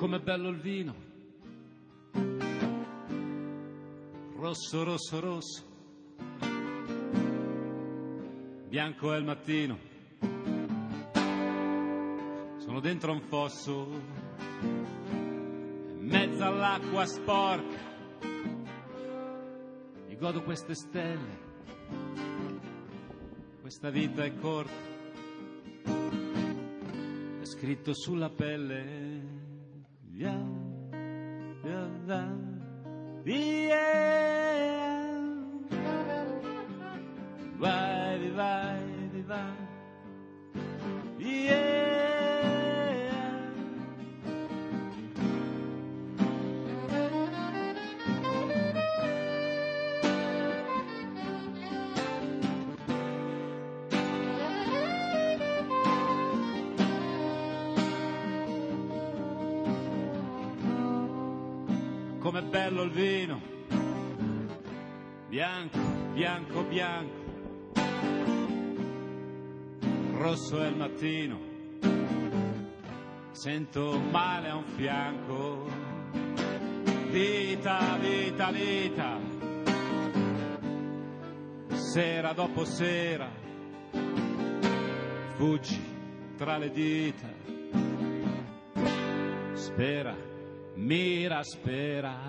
com'è bello il vino, rosso, rosso, rosso, bianco è il mattino, sono dentro un fosso, in mezzo all'acqua sporca, mi godo queste stelle, questa vita è corta, è scritto sulla pelle, via, via, via, via, vai, vai, vai, via. Com'è bello il vino, bianco, bianco, bianco, rosso è il mattino, sento male a un fianco, vita, vita, vita, sera dopo sera, fuggi tra le dita, spera, mira, spera.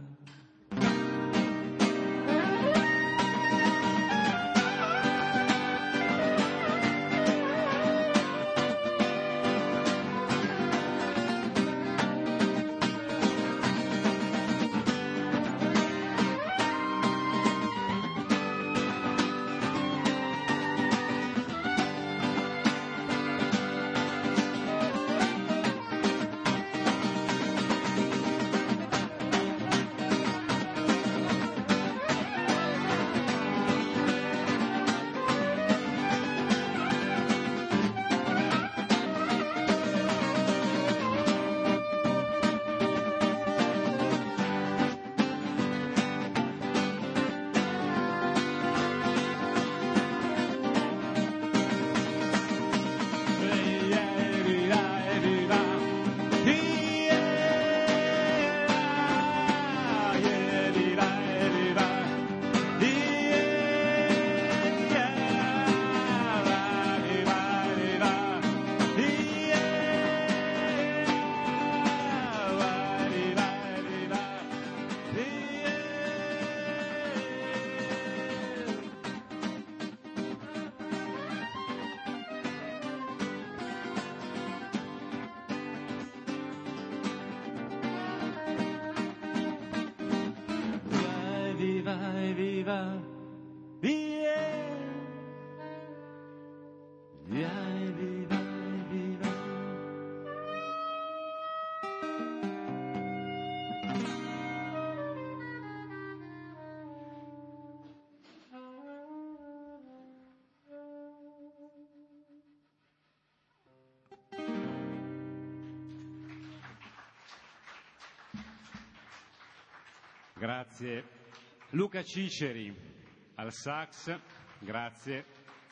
Grazie. Luca Ciceri al sax, grazie.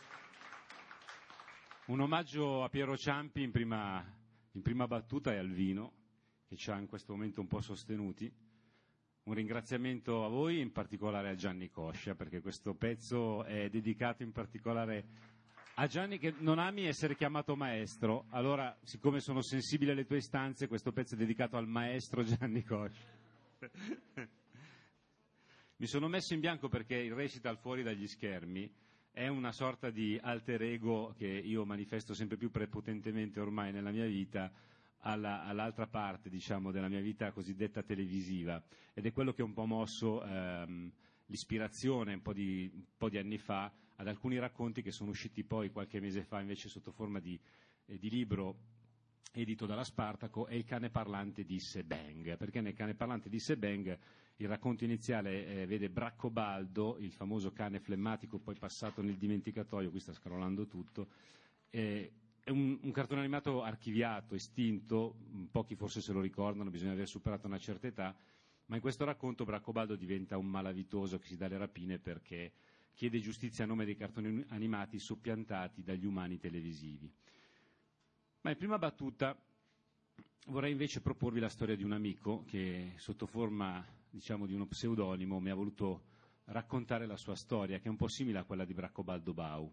Un omaggio a Piero Ciampi in prima battuta e al vino, che ci ha in questo momento un po' sostenuti. Un ringraziamento a voi, in particolare a Gianni Coscia, perché questo pezzo è dedicato in particolare a Gianni, che non ami essere chiamato maestro. Allora, siccome sono sensibile alle tue istanze, questo pezzo è dedicato al maestro Gianni Coscia. Mi sono messo in bianco perché il recital fuori dagli schermi è una sorta di alter ego che io manifesto sempre più prepotentemente ormai nella mia vita all'altra parte, diciamo, della mia vita cosiddetta televisiva, ed è quello che ha un po' mosso l'ispirazione un po' di anni fa ad alcuni racconti che sono usciti poi qualche mese fa invece sotto forma di libro edito dalla Spartaco, e Il cane parlante disse bang, perché nel cane parlante disse bang il racconto iniziale vede Braccobaldo, il famoso cane flemmatico poi passato nel dimenticatoio, qui sta scrollando tutto, è un cartone animato archiviato, estinto, pochi forse se lo ricordano, bisogna aver superato una certa età, ma in questo racconto Braccobaldo diventa un malavitoso che si dà le rapine perché chiede giustizia a nome dei cartoni animati soppiantati dagli umani televisivi. Ma in prima battuta vorrei invece proporvi la storia di un amico che sotto forma, diciamo, di uno pseudonimo mi ha voluto raccontare la sua storia, che è un po' simile a quella di Bracobaldo Bau.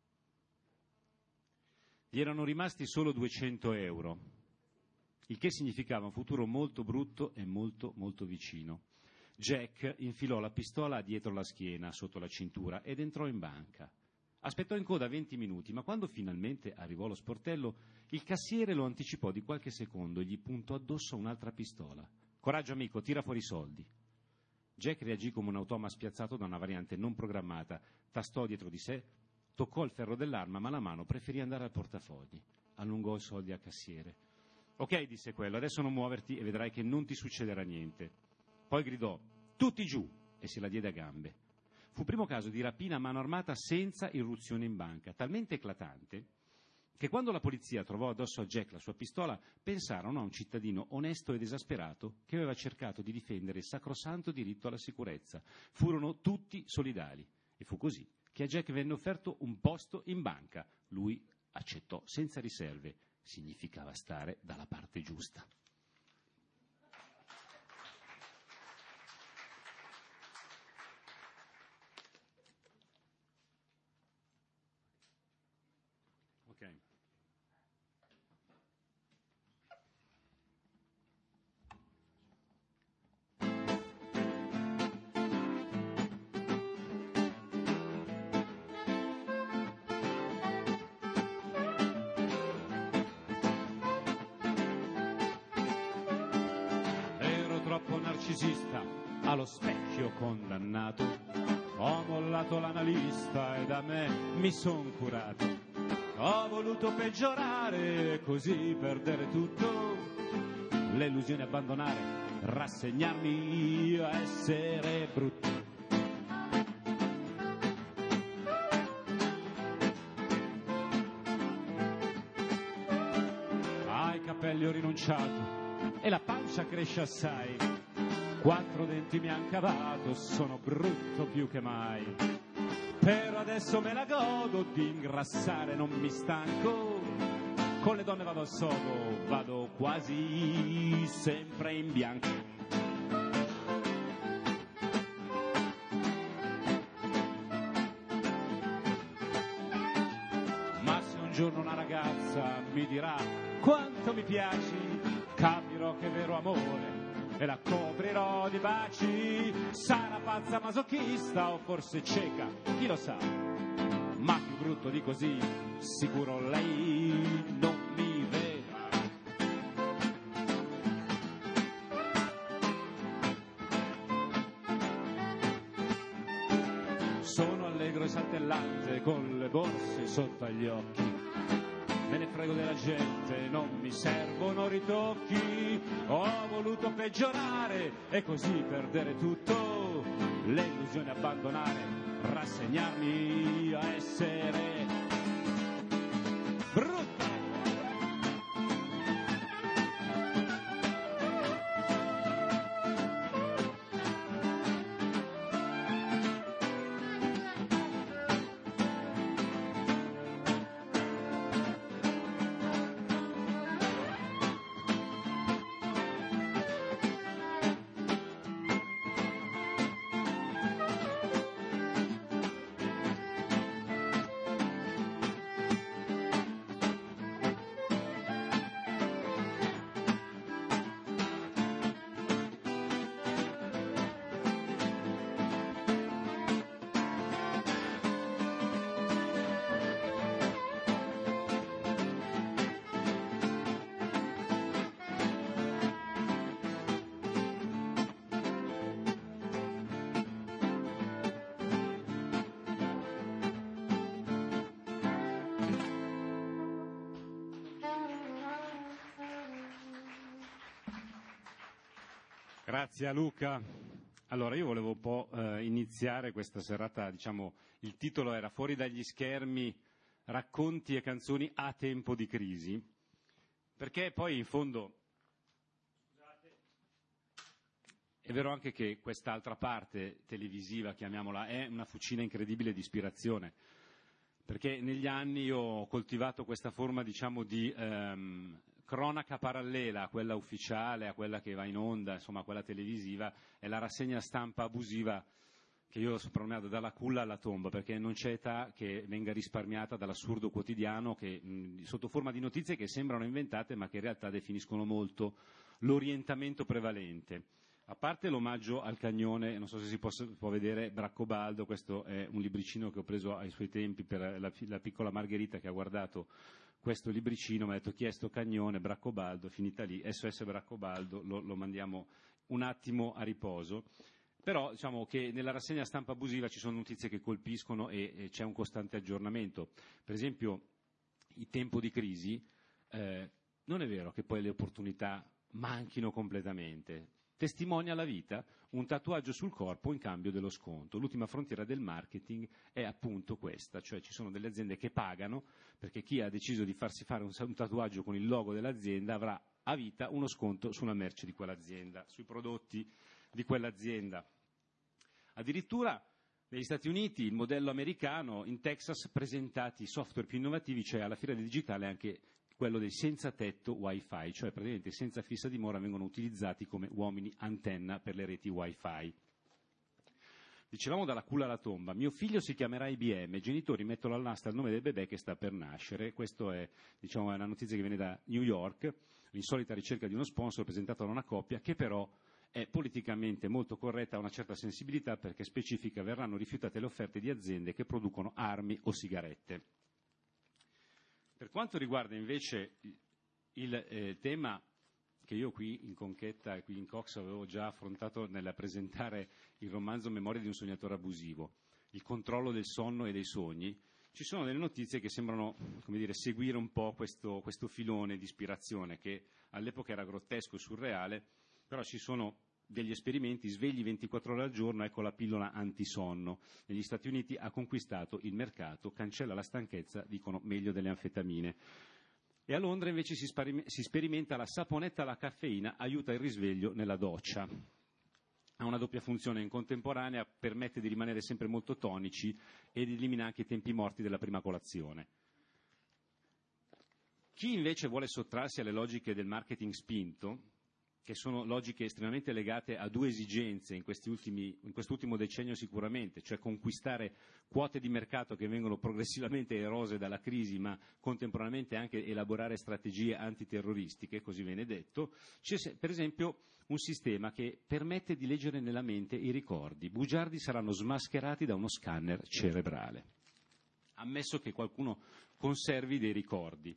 Gli erano rimasti solo 200 euro, il che significava un futuro molto brutto e molto, molto vicino. Jack infilò la pistola dietro la schiena, sotto la cintura, ed entrò in banca. Aspettò in coda 20 minuti, ma quando finalmente arrivò allo sportello, il cassiere lo anticipò di qualche secondo e gli puntò addosso un'altra pistola. «Coraggio, amico, tira fuori i soldi». Jack reagì come un automa spiazzato da una variante non programmata, tastò dietro di sé, toccò il ferro dell'arma, ma la mano preferì andare al portafogli. Allungò i soldi al cassiere. «Ok», disse quello, «adesso non muoverti e vedrai che non ti succederà niente». Poi gridò: «Tutti giù!» e se la diede a gambe. Fu il primo caso di rapina a mano armata senza irruzione in banca, talmente eclatante che quando la polizia trovò addosso a Jack la sua pistola, pensarono a un cittadino onesto ed esasperato che aveva cercato di difendere il sacrosanto diritto alla sicurezza. Furono tutti solidali e fu così che a Jack venne offerto un posto in banca. Lui accettò senza riserve. Significava stare dalla parte giusta. Ok. Ero troppo narcisista, allo specchio condannato. Ho mollato l'analista e da me mi son curato. Ho voluto peggiorare, così perdere tutto, le illusioni abbandonare, rassegnarmi a essere brutto. Ai capelli ho rinunciato e la pancia cresce assai. 4 denti mi han cavato, sono brutto più che mai. Però adesso me la godo, di ingrassare non mi stanco. Con le donne vado al sodo, vado quasi sempre in bianco. Ma se un giorno una ragazza mi dirà quanto mi piaci, capirò che è vero amore e la coprirò di baci. Sarà pazza masochista o forse cieca, chi lo sa, ma più brutto di così sicuro lei non mi vedrà. Sono allegro e saltellante con le borse sotto agli occhi. Me ne frego della gente, non mi servono ritocchi. Ho voluto peggiorare e così perdere tutto, le illusioni abbandonare, rassegnarmi a essere brutto. Grazie a Luca. Allora, io volevo un po' iniziare questa serata, diciamo, il titolo era Fuori dagli schermi, racconti e canzoni a tempo di crisi, perché poi in fondo, scusate, è vero anche che quest'altra parte televisiva, chiamiamola, è una fucina incredibile di ispirazione, perché negli anni io ho coltivato questa forma, diciamo, di cronaca parallela a quella ufficiale, a quella che va in onda, insomma a quella televisiva, è la rassegna stampa abusiva che io ho soprannominato dalla culla alla tomba, perché non c'è età che venga risparmiata dall'assurdo quotidiano sotto forma di notizie che sembrano inventate ma che in realtà definiscono molto l'orientamento prevalente. A parte l'omaggio al Cagnone, non so se può vedere Braccobaldo, questo è un libricino che ho preso ai suoi tempi per la piccola Margherita che ha guardato questo libricino, mi ha detto chi è sto Cagnone, Braccobaldo, finita lì, SOS Braccobaldo, lo mandiamo un attimo a riposo. Però diciamo che nella rassegna stampa abusiva ci sono notizie che colpiscono e c'è un costante aggiornamento. Per esempio, in tempo di crisi, non è vero che poi le opportunità manchino completamente. Testimonia la vita un tatuaggio sul corpo in cambio dello sconto. L'ultima frontiera del marketing è appunto questa, cioè ci sono delle aziende che pagano perché chi ha deciso di farsi fare un tatuaggio con il logo dell'azienda avrà a vita uno sconto sulla merce di quell'azienda, sui prodotti di quell'azienda. Addirittura negli Stati Uniti, il modello americano, in Texas presentati i software più innovativi, cioè alla fiera del digitale anche quello del senza tetto Wi-Fi, cioè praticamente senza fissa dimora vengono utilizzati come uomini antenna per le reti Wi-Fi. Dicevamo dalla culla alla tomba, mio figlio si chiamerà IBM, i genitori mettono all'asta il nome del bebè che sta per nascere, questa è una notizia che viene da New York, l'insolita ricerca di uno sponsor presentata da una coppia che però è politicamente molto corretta, ha una certa sensibilità perché specifica verranno rifiutate le offerte di aziende che producono armi o sigarette. Per quanto riguarda invece il tema che io qui in Conchetta e qui in Cox avevo già affrontato nel presentare il romanzo Memoria di un sognatore abusivo, il controllo del sonno e dei sogni, ci sono delle notizie che sembrano, seguire un po' questo filone di ispirazione che all'epoca era grottesco e surreale, però ci sono degli esperimenti, svegli 24 ore al giorno, ecco la pillola antisonno. Negli Stati Uniti ha conquistato il mercato, cancella la stanchezza, dicono meglio delle anfetamine. E a Londra invece si sperimenta la saponetta alla caffeina, aiuta il risveglio nella doccia. Ha una doppia funzione in contemporanea, permette di rimanere sempre molto tonici ed elimina anche i tempi morti della prima colazione. Chi invece vuole sottrarsi alle logiche del marketing spinto, che sono logiche estremamente legate a due esigenze in quest'ultimo decennio sicuramente, cioè conquistare quote di mercato che vengono progressivamente erose dalla crisi, ma contemporaneamente anche elaborare strategie antiterroristiche, così viene detto. C'è per esempio un sistema che permette di leggere nella mente i ricordi. Bugiardi saranno smascherati da uno scanner cerebrale, ammesso che qualcuno conservi dei ricordi.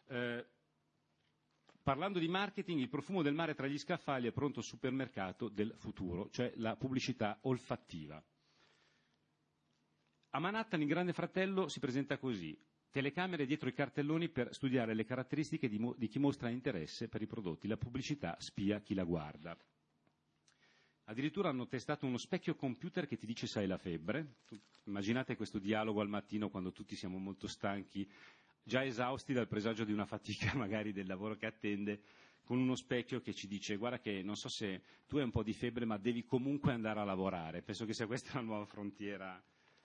Parlando di marketing, il profumo del mare tra gli scaffali è pronto supermercato del futuro, cioè la pubblicità olfattiva. A Manhattan il Grande Fratello si presenta così: telecamere dietro i cartelloni per studiare le caratteristiche di chi mostra interesse per i prodotti, la pubblicità spia chi la guarda. Addirittura hanno testato uno specchio computer che ti dice se hai la febbre. Immaginate questo dialogo al mattino quando tutti siamo molto stanchi, già esausti dal presagio di una fatica magari del lavoro che attende, con uno specchio che ci dice guarda che non so se tu hai un po' di febbre ma devi comunque andare a lavorare. Penso che sia questa la nuova frontiera.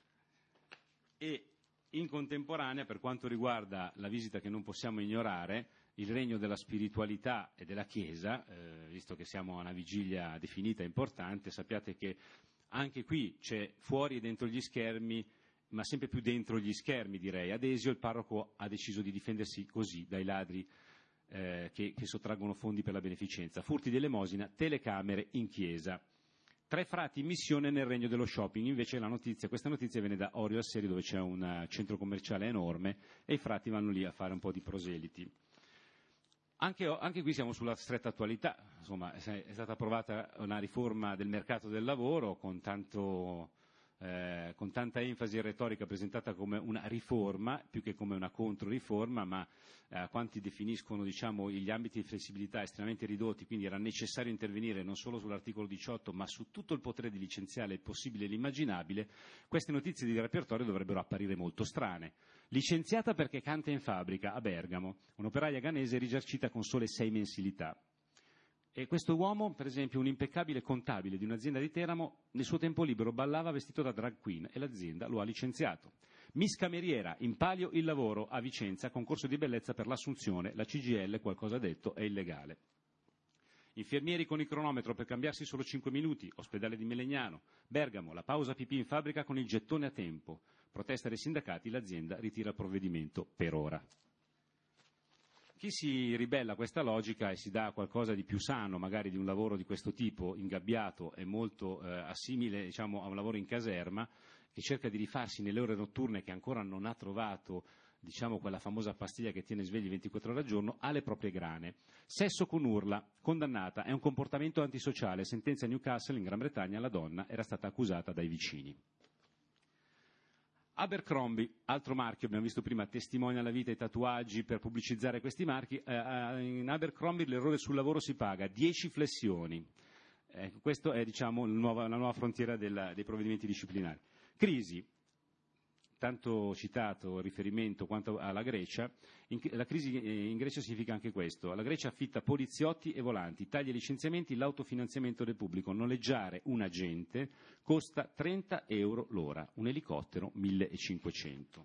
E in contemporanea, per quanto riguarda la visita che non possiamo ignorare, il regno della spiritualità e della Chiesa, visto che siamo a una vigilia definita importante, sappiate che anche qui c'è fuori e dentro gli schermi, ma sempre più dentro gli schermi direi. Ad Esio il parroco ha deciso di difendersi così dai ladri che sottraggono fondi per la beneficenza. Furti di elemosina, telecamere in chiesa. 3 frati in missione nel regno dello shopping. Invece questa notizia viene da Orio al Serio, dove c'è un centro commerciale enorme e i frati vanno lì a fare un po' di proseliti. Anche qui siamo sulla stretta attualità. Insomma, è stata approvata una riforma del mercato del lavoro con tanta enfasi e retorica presentata come una riforma più che come una controriforma, ma quanti definiscono gli ambiti di flessibilità estremamente ridotti, quindi era necessario intervenire non solo sull'articolo 18 ma su tutto il potere di licenziare il possibile e l'immaginabile. Queste notizie di repertorio dovrebbero apparire molto strane. Licenziata perché canta in fabbrica a Bergamo, un'operaia ghanese risarcita con sole 6 mensilità. E questo uomo, per esempio, un impeccabile contabile di un'azienda di Teramo, nel suo tempo libero ballava vestito da drag queen e l'azienda lo ha licenziato. Miss Cameriera, in palio il lavoro a Vicenza, concorso di bellezza per l'assunzione, la CGIL qualcosa ha detto, è illegale. Infermieri con il cronometro per cambiarsi solo 5 minuti, ospedale di Melegnano, Bergamo, la pausa pipì in fabbrica con il gettone a tempo, protesta dei sindacati, l'azienda ritira il provvedimento per ora. Chi si ribella a questa logica e si dà qualcosa di più sano, magari di un lavoro di questo tipo, ingabbiato e molto assimile, diciamo, a un lavoro in caserma, che cerca di rifarsi nelle ore notturne che ancora non ha trovato, diciamo, quella famosa pastiglia che tiene svegli 24 ore al giorno, ha le proprie grane. Sesso con urla, condannata, è un comportamento antisociale, sentenza a Newcastle in Gran Bretagna, la donna era stata accusata dai vicini. Abercrombie, altro marchio, abbiamo visto prima, testimonia la vita e i tatuaggi per pubblicizzare questi marchi. In Abercrombie l'errore sul lavoro si paga 10 flessioni. Questo è, diciamo, la nuova frontiera dei provvedimenti disciplinari. Crisi, tanto citato riferimento quanto alla Grecia, la crisi in Grecia significa anche questo. La Grecia affitta poliziotti e volanti, taglia i licenziamenti, l'autofinanziamento del pubblico. Noleggiare un agente costa 30 euro l'ora, un elicottero 1500.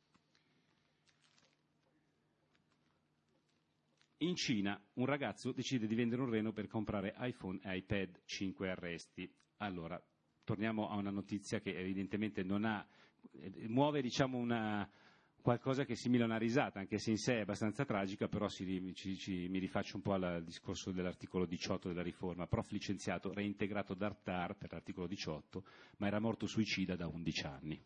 In Cina un ragazzo decide di vendere un reno per comprare iPhone e iPad, 5 arresti. Allora, torniamo a una notizia che evidentemente muove, diciamo, qualcosa che simila a una risata, anche se in sé è abbastanza tragica, però mi rifaccio un po' al discorso dell'articolo 18 della riforma. Prof licenziato, reintegrato dal TAR per l'articolo 18, ma era morto suicida da 11 anni.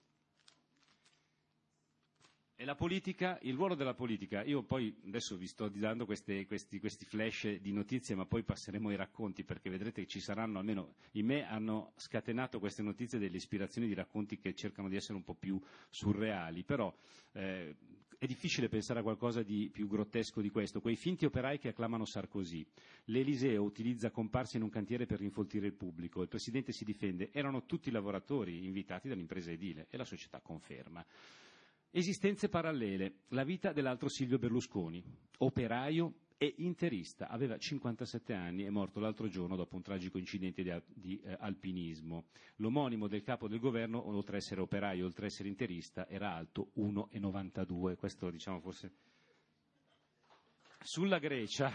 E la politica, il ruolo della politica, io poi adesso vi sto dando questi flash di notizie, ma poi passeremo ai racconti, perché vedrete che ci saranno, almeno in me hanno scatenato queste notizie delle ispirazioni di racconti che cercano di essere un po' più surreali, però è difficile pensare a qualcosa di più grottesco di questo. Quei finti operai che acclamano Sarkozy, l'Eliseo utilizza comparse in un cantiere per rinfoltire il pubblico, il Presidente si difende, erano tutti lavoratori invitati dall'impresa edile e la società conferma. Esistenze parallele, la vita dell'altro Silvio Berlusconi, operaio e interista, aveva 57 anni, è morto l'altro giorno dopo un tragico incidente di alpinismo. L'omonimo del capo del governo, oltre a essere operaio, oltre a essere interista, era alto 1,92, questo, diciamo, forse. Sulla Grecia,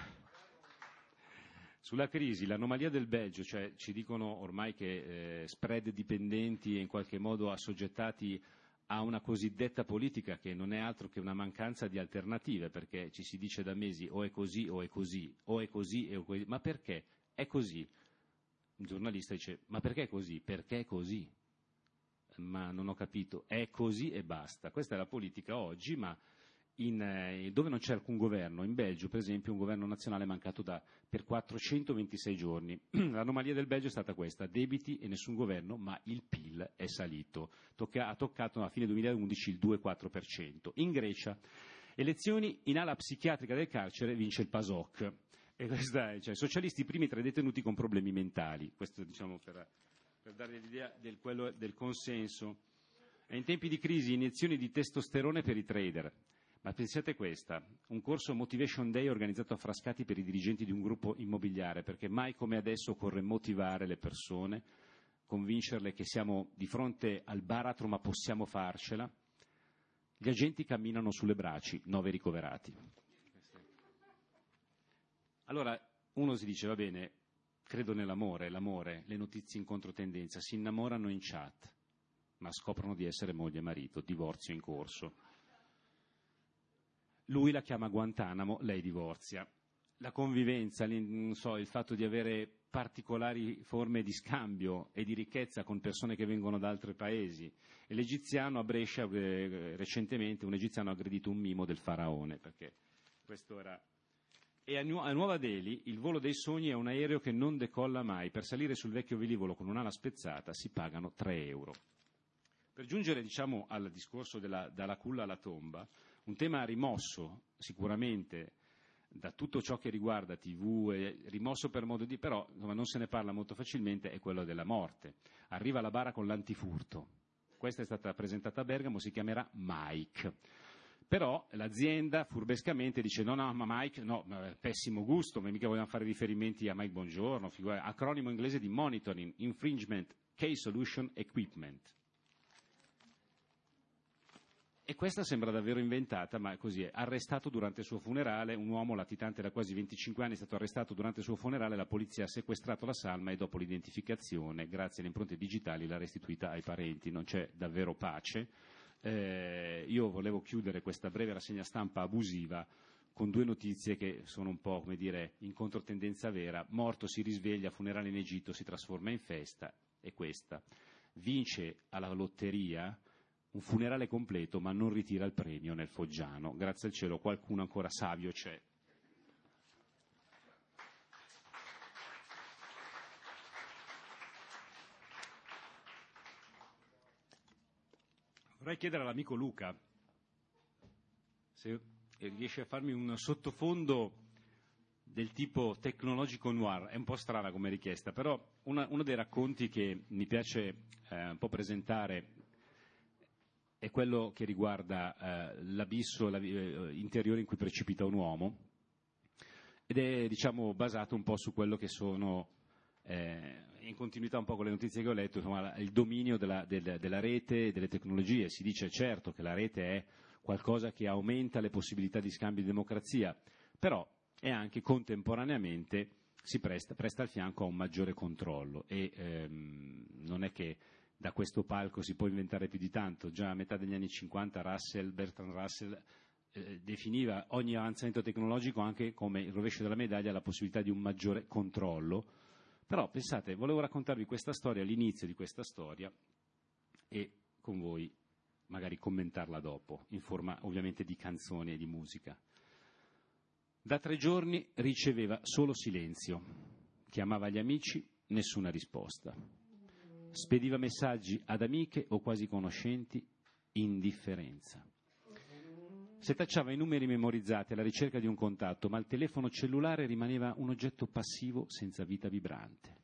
sulla crisi, l'anomalia del Belgio, cioè ci dicono ormai che spread dipendenti e in qualche modo assoggettati a una cosiddetta politica che non è altro che una mancanza di alternative, perché ci si dice da mesi o è così o è così, o è così o è così, ma perché è così? Un giornalista dice, ma perché è così? Perché è così? Ma non ho capito, è così e basta. Questa è la politica oggi, ma dove non c'è alcun governo. In Belgio, per esempio, un governo nazionale è mancato per 426 giorni. L'anomalia del Belgio è stata questa, debiti e nessun governo, ma il PIL è salito. Ha toccato a fine 2011 il 2,4%. In Grecia, elezioni in ala psichiatrica del carcere, vince il PASOK. E questa è, cioè, socialisti primi tra i detenuti con problemi mentali. Questo, diciamo, per dare l'idea del consenso. E in tempi di crisi, iniezioni di testosterone per i trader. Ma pensate questa, un corso Motivation Day organizzato a Frascati per i dirigenti di un gruppo immobiliare, perché mai come adesso occorre motivare le persone, convincerle che siamo di fronte al baratro ma possiamo farcela. Gli agenti camminano sulle braci, 9 ricoverati. Allora uno si dice, va bene, credo nell'amore, l'amore, le notizie in controtendenza, si innamorano in chat, ma scoprono di essere moglie e marito, divorzio in corso. Lui la chiama Guantanamo, lei divorzia. La convivenza, il fatto di avere particolari forme di scambio e di ricchezza con persone che vengono da altri paesi. E l'egiziano a Brescia, recentemente, un egiziano ha aggredito un mimo del faraone, perché questo era. E a Nuova Delhi il volo dei sogni è un aereo che non decolla mai. Per salire sul vecchio velivolo con un'ala spezzata si pagano 3 euro. Per giungere, diciamo, al discorso dalla culla alla tomba, un tema rimosso sicuramente da tutto ciò che riguarda TV, rimosso per modo di, però insomma, non se ne parla molto facilmente, è quello della morte. Arriva la bara con l'antifurto. Questa è stata presentata a Bergamo, si chiamerà Mike. Però l'azienda furbescamente dice no, ma Mike, no, pessimo gusto, ma mica vogliamo fare riferimenti a Mike Bongiorno, acronimo inglese di Monitoring, Infringement, Case Solution, Equipment. E questa sembra davvero inventata, ma così è. Arrestato durante il suo funerale, un uomo latitante da quasi 25 anni è stato arrestato durante il suo funerale, la polizia ha sequestrato la salma e dopo l'identificazione, grazie alle impronte digitali, l'ha restituita ai parenti. Non c'è davvero pace. Io volevo chiudere questa breve rassegna stampa abusiva con due notizie che sono un po', come dire, in controtendenza vera. Morto si risveglia, funerale in Egitto, si trasforma in festa, e questa. Vince alla lotteria un funerale completo, ma non ritira il premio nel Foggiano. Grazie al cielo qualcuno ancora savio c'è. Vorrei chiedere all'amico Luca se riesce a farmi un sottofondo del tipo tecnologico noir. È un po' strana come richiesta, però uno dei racconti che mi piace un po' presentare è quello che riguarda l'abisso interiore in cui precipita un uomo, ed è, diciamo, basato un po' su quello che sono, in continuità un po' con le notizie che ho letto, insomma, il dominio della rete e delle tecnologie. Si dice certo che la rete è qualcosa che aumenta le possibilità di scambio di democrazia, però è anche contemporaneamente si presta al fianco a un maggiore controllo, e non è che da questo palco si può inventare più di tanto. Già a metà degli anni 50 Bertrand Russell definiva ogni avanzamento tecnologico anche come il rovescio della medaglia, la possibilità di un maggiore controllo. Però pensate, volevo raccontarvi questa storia, l'inizio di questa storia, e con voi magari commentarla dopo, in forma ovviamente di canzoni e di musica. Da 3 giorni riceveva solo silenzio, chiamava gli amici, nessuna risposta. Spediva messaggi ad amiche o quasi conoscenti, indifferenza. Setacciava i numeri memorizzati alla ricerca di un contatto, ma il telefono cellulare rimaneva un oggetto passivo senza vita vibrante.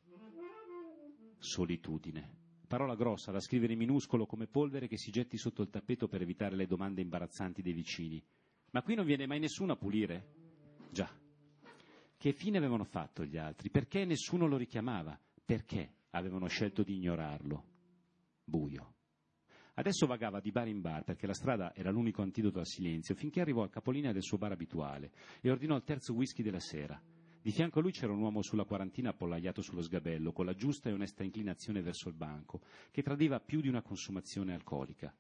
Solitudine. Parola grossa da scrivere in minuscolo come polvere che si getti sotto il tappeto per evitare le domande imbarazzanti dei vicini. Ma qui non viene mai nessuno a pulire? Già. Che fine avevano fatto gli altri? Perché nessuno lo richiamava? Perché avevano scelto di ignorarlo? Buio. Adesso vagava di bar in bar, perché la strada era l'unico antidoto al silenzio, finché arrivò al capolinea del suo bar abituale e ordinò il terzo whisky della sera. Di fianco a lui c'era un uomo sulla quarantina appollaiato sullo sgabello, con la giusta e onesta inclinazione verso il banco, che tradiva più di una consumazione alcolica.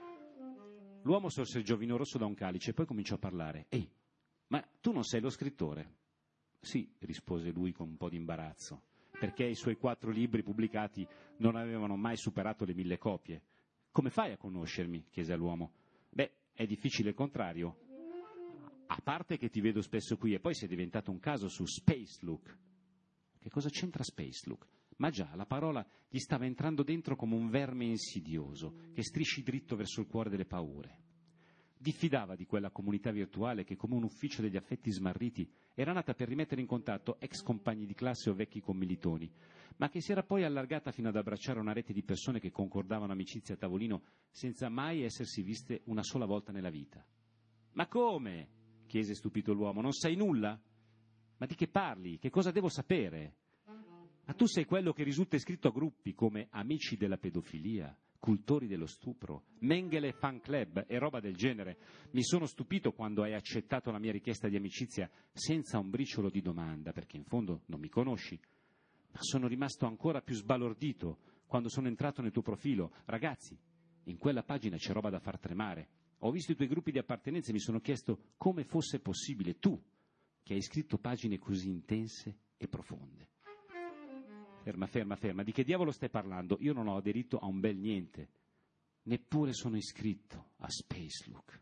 L'uomo sorse il giovino rosso da un calice e poi cominciò a parlare. «Ehi, ma tu non sei lo scrittore?» «Sì», rispose lui con un po' di imbarazzo, perché i suoi 4 libri pubblicati non avevano mai superato le 1000 copie. «Come fai a conoscermi?» chiese all'uomo. «Beh, è difficile il contrario. A parte che ti vedo spesso qui, e poi sei diventato un caso su Spacelook». «Che cosa c'entra Spacelook?» Ma già, la parola gli stava entrando dentro come un verme insidioso che strisci dritto verso il cuore delle paure. Diffidava di quella comunità virtuale che, come un ufficio degli affetti smarriti, era nata per rimettere in contatto ex compagni di classe o vecchi commilitoni, ma che si era poi allargata fino ad abbracciare una rete di persone che concordavano amicizia a tavolino senza mai essersi viste una sola volta nella vita. «Ma come?» chiese stupito l'uomo. «Non sai nulla? Ma di che parli? Che cosa devo sapere?» «Ma tu sei quello che risulta iscritto a gruppi come Amici della pedofilia, Cultori dello stupro, Mengele Fan Club e roba del genere. Mi sono stupito quando hai accettato la mia richiesta di amicizia senza un briciolo di domanda, perché in fondo non mi conosci. Ma sono rimasto ancora più sbalordito quando sono entrato nel tuo profilo. Ragazzi, in quella pagina c'è roba da far tremare. Ho visto i tuoi gruppi di appartenenza e mi sono chiesto come fosse possibile tu, che hai scritto pagine così intense e profonde». Ferma, di che diavolo stai parlando? Io non ho aderito a un bel niente, neppure sono iscritto a Spacelook.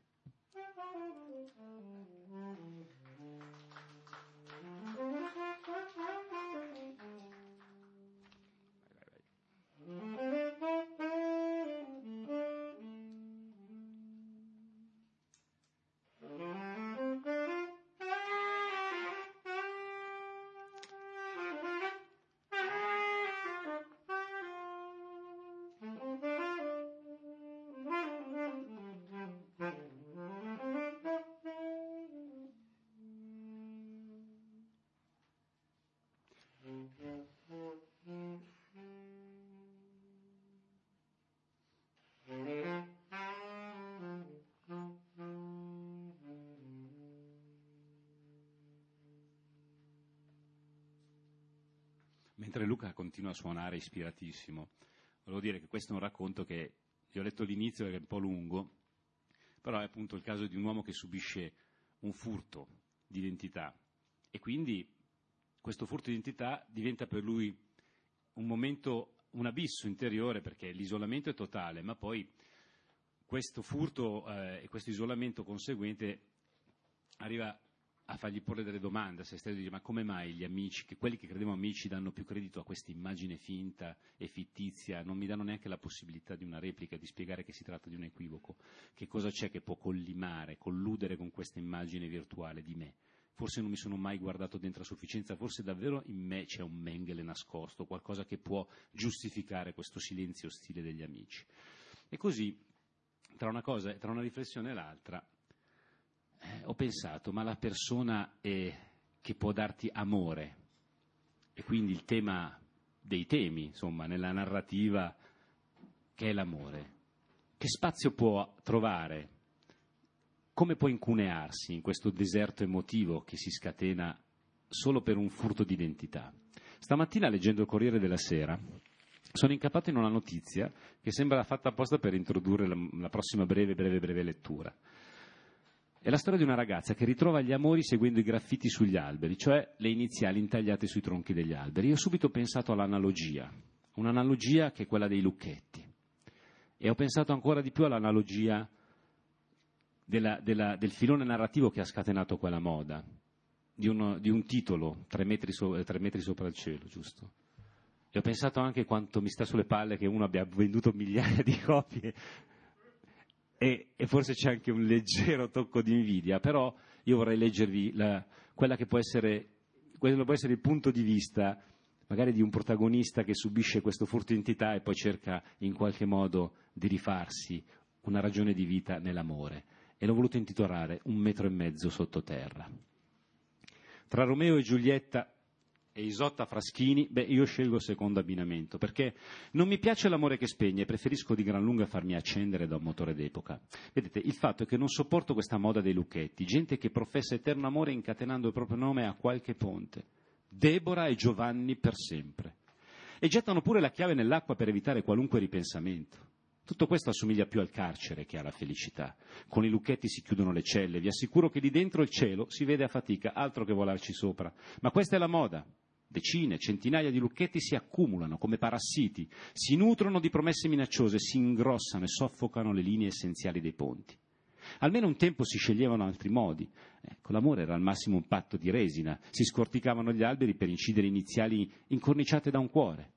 mentre Luca continua a suonare ispiratissimo, volevo dire che questo è un racconto che vi ho letto all'inizio perché è un po' lungo, però è appunto il caso di un uomo che subisce un furto di identità e quindi questo furto di identità diventa per lui un momento, un abisso interiore, perché l'isolamento è totale, ma poi questo furto e questo isolamento conseguente arriva a fargli porre delle domande a se stesso, dice: ma come mai gli amici, quelli che credevo amici, danno più credito a questa immagine finta e fittizia, non mi danno neanche la possibilità di una replica, di spiegare che si tratta di un equivoco, che cosa c'è che può collimare, colludere con questa immagine virtuale di me? Forse non mi sono mai guardato dentro a sufficienza, forse davvero in me c'è un Mengele nascosto, qualcosa che può giustificare questo silenzio ostile degli amici. E così, tra una riflessione e l'altra, ho pensato, ma la persona che può darti amore, e quindi il tema dei temi, insomma, nella narrativa, che è l'amore, che spazio può trovare? Come può incunearsi in questo deserto emotivo che si scatena solo per un furto di identità? Stamattina, leggendo il Corriere della Sera, sono incappato in una notizia che sembra fatta apposta per introdurre la prossima breve lettura. È la storia di una ragazza che ritrova gli amori seguendo i graffiti sugli alberi, cioè le iniziali intagliate sui tronchi degli alberi. Io ho subito pensato all'analogia, un'analogia che è quella dei lucchetti. E ho pensato ancora di più all'analogia del filone narrativo che ha scatenato quella moda, di un titolo, 3 metri sopra il cielo, giusto? E ho pensato anche quanto mi sta sulle palle che uno abbia venduto migliaia di copie e forse c'è anche un leggero tocco di invidia, però io vorrei leggervi quello che può essere il punto di vista magari di un protagonista che subisce questo furto di identità e poi cerca in qualche modo di rifarsi una ragione di vita nell'amore. E l'ho voluto intitolare 1,5 metri sottoterra. Tra Romeo e Giulietta e Isotta Fraschini, io scelgo il secondo abbinamento, perché non mi piace l'amore che spegne, preferisco di gran lunga farmi accendere da un motore d'epoca. Vedete, il fatto è che non sopporto questa moda dei lucchetti, gente che professa eterno amore incatenando il proprio nome a qualche ponte. Deborah e Giovanni per sempre. E gettano pure la chiave nell'acqua per evitare qualunque ripensamento. Tutto questo assomiglia più al carcere che alla felicità. Con i lucchetti si chiudono le celle, vi assicuro che lì dentro il cielo si vede a fatica, altro che volarci sopra. Ma questa è la moda. Decine, centinaia di lucchetti si accumulano come parassiti, si nutrono di promesse minacciose, si ingrossano e soffocano le linee essenziali dei ponti. Almeno un tempo si sceglievano altri modi. L'amore era al massimo un patto di resina, si scorticavano gli alberi per incidere iniziali incorniciate da un cuore.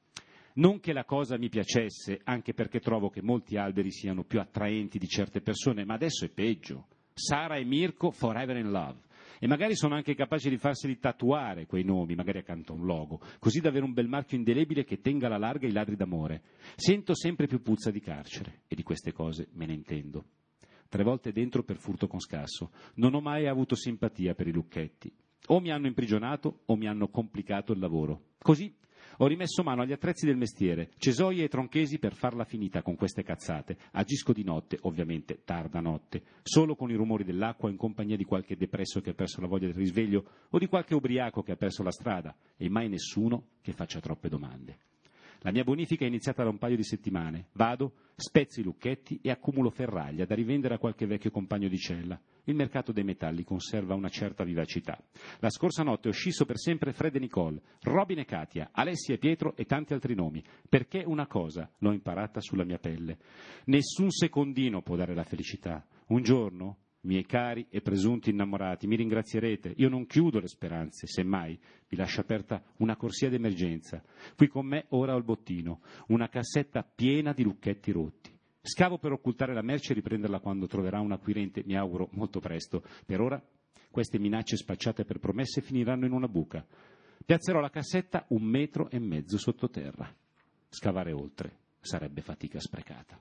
Non che la cosa mi piacesse, anche perché trovo che molti alberi siano più attraenti di certe persone, ma adesso è peggio. Sara e Mirko forever in love. E magari sono anche capaci di farseli tatuare quei nomi, magari accanto a un logo, così da avere un bel marchio indelebile che tenga alla larga i ladri d'amore. Sento sempre più puzza di carcere, e di queste cose me ne intendo. 3 volte dentro per furto con scasso. Non ho mai avuto simpatia per i lucchetti. O mi hanno imprigionato o mi hanno complicato il lavoro. Così ho rimesso mano agli attrezzi del mestiere, cesoie e tronchesi per farla finita con queste cazzate. Agisco di notte, ovviamente tarda notte, solo con i rumori dell'acqua in compagnia di qualche depresso che ha perso la voglia del risveglio o di qualche ubriaco che ha perso la strada e mai nessuno che faccia troppe domande. La mia bonifica è iniziata da un paio di settimane. Vado, spezzo i lucchetti e accumulo ferraglia da rivendere a qualche vecchio compagno di cella. Il mercato dei metalli conserva una certa vivacità. La scorsa notte ho scisso per sempre Fred e Nicole, Robin e Katia, Alessia e Pietro e tanti altri nomi. Perché una cosa l'ho imparata sulla mia pelle. Nessun secondino può dare la felicità. Un giorno, miei cari e presunti innamorati, mi ringrazierete. Io non chiudo le speranze, semmai vi lascio aperta una corsia d'emergenza. Qui con me ora ho il bottino, una cassetta piena di lucchetti rotti. Scavo per occultare la merce e riprenderla quando troverà un acquirente, mi auguro molto presto. Per ora queste minacce spacciate per promesse finiranno in una buca. Piazzerò la cassetta 1,5 metri sottoterra. Scavare oltre sarebbe fatica sprecata.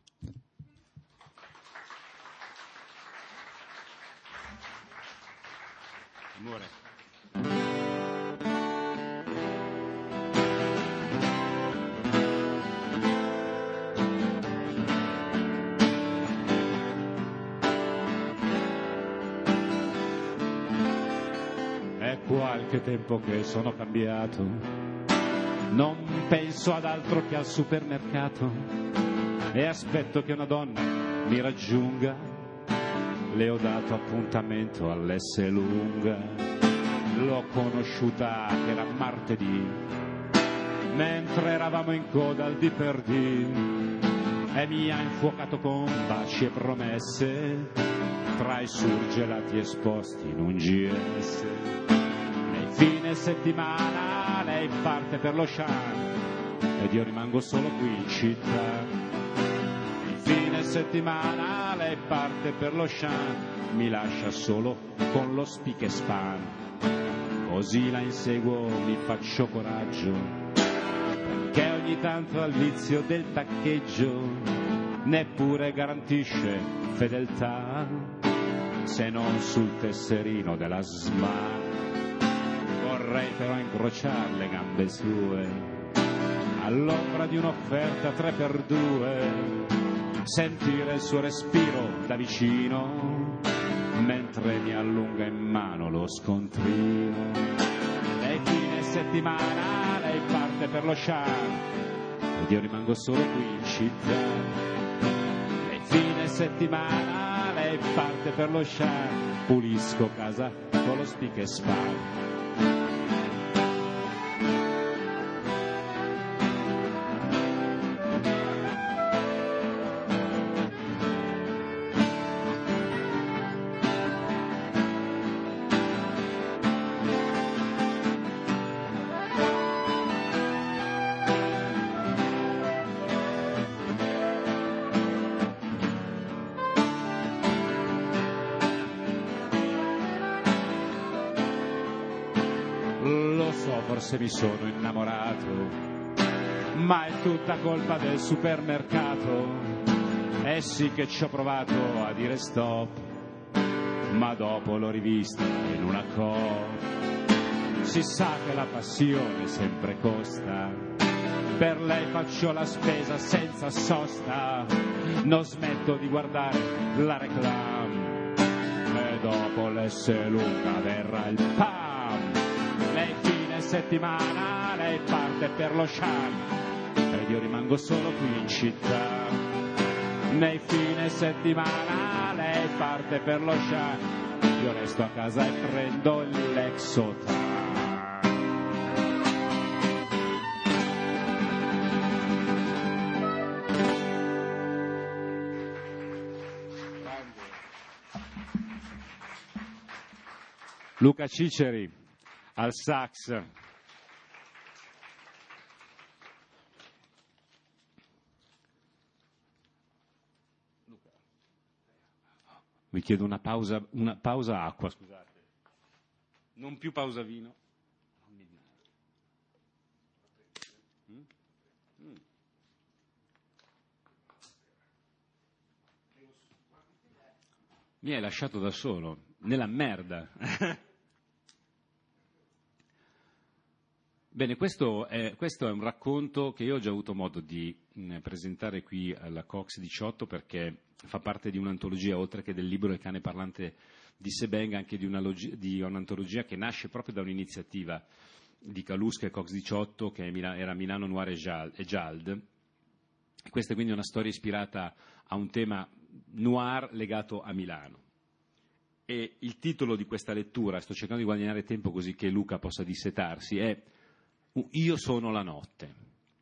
Amore. È qualche tempo che sono cambiato, Non penso ad altro che al supermercato e aspetto che una donna mi raggiunga. Le ho dato appuntamento all'S lunga. L'ho conosciuta che era martedì, mentre eravamo in coda al D e mi ha infuocato con baci e promesse tra i surgelati esposti in un GS. Nei fine settimana lei parte per lo Shan ed io rimango solo qui in città. Nei fine settimana lei parte per lo Shan, mi lascia solo con lo spic e span. Così la inseguo, mi faccio coraggio, che ogni tanto al vizio del taccheggio neppure garantisce fedeltà, se non sul tesserino della SMA. Vorrei però incrociar le gambe sue all'ombra di un'offerta 3x2, sentire il suo respiro da vicino mentre mi allunga in mano lo scontrino. E fine settimana lei parte per lo Shan ed io rimango solo qui in città. E fine settimana lei parte per lo Shan, pulisco casa con lo spic e span. Forse mi sono innamorato, ma è tutta colpa del supermercato. E sì che ci ho provato a dire stop, ma dopo l'ho rivista in una Coop. Si sa che la passione sempre costa, per lei faccio la spesa senza sosta, non smetto di guardare la reclame e dopo l'S lunga verrà il PAM. Lei fine settimana lei parte per lo Shan ed io rimango solo qui in città. Nei fine settimana lei parte per lo Shan, io resto a casa e prendo il Lexotan. Luca Ciceri al sax. Vi chiedo una pausa acqua, scusate. Non più pausa vino. Mi hai lasciato da solo, nella merda. Bene, questo è un racconto che io ho già avuto modo di presentare qui alla Cox 18 perché fa parte di un'antologia, oltre che del libro Il cane parlante di Sebeng, anche di un'antologia che nasce proprio da un'iniziativa di Kaluska e Cox 18 che era Milano Noir e Giald. Questa è quindi una storia ispirata a un tema noir legato a Milano. E il titolo di questa lettura, sto cercando di guadagnare tempo così che Luca possa dissetarsi, è Io sono la notte.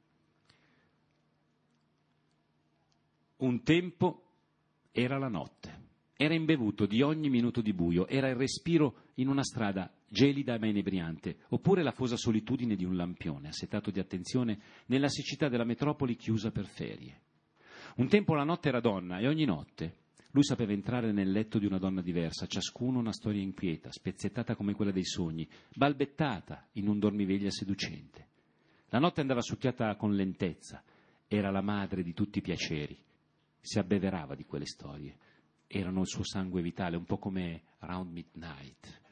Un tempo era la notte, era imbevuto di ogni minuto di buio, era il respiro in una strada gelida ma inebriante, oppure la fosa solitudine di un lampione assetato di attenzione nella siccità della metropoli chiusa per ferie. Un tempo la notte era donna e ogni notte lui sapeva entrare nel letto di una donna diversa, ciascuno una storia inquieta, spezzettata come quella dei sogni, balbettata in un dormiveglia seducente. La notte andava succhiata con lentezza, era la madre di tutti i piaceri, si abbeverava di quelle storie, erano il suo sangue vitale, un po' come Round Midnight.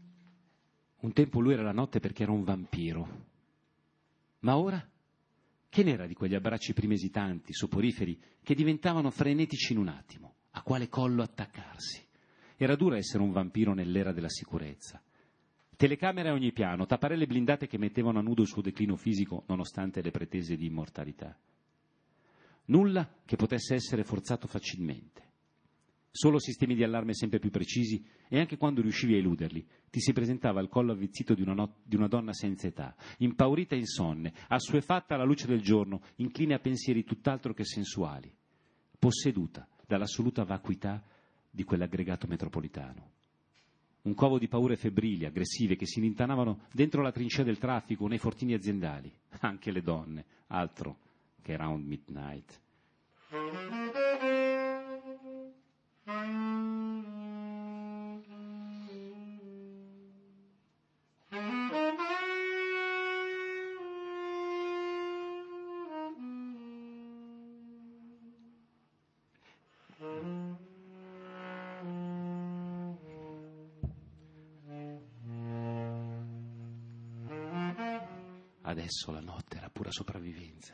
Un tempo lui era la notte perché era un vampiro, ma ora Che n'era di quegli abbracci prima esitanti, soporiferi, che diventavano frenetici in un attimo? A quale collo attaccarsi? Era dura essere un vampiro nell'era della sicurezza. Telecamere a ogni piano, tapparelle blindate che mettevano a nudo il suo declino fisico nonostante le pretese di immortalità. Nulla che potesse essere forzato facilmente. Solo sistemi di allarme sempre più precisi e anche quando riuscivi a eluderli ti si presentava il collo avvizzito di una donna senza età, impaurita e insonne, assuefatta alla luce del giorno, incline a pensieri tutt'altro che sensuali, posseduta dall'assoluta vacuità di quell'aggregato metropolitano. Un covo di paure febbrili, aggressive, che si rintanavano dentro la trincea del traffico o nei fortini aziendali, anche le donne, altro che Round Midnight. Adesso la notte era pura sopravvivenza.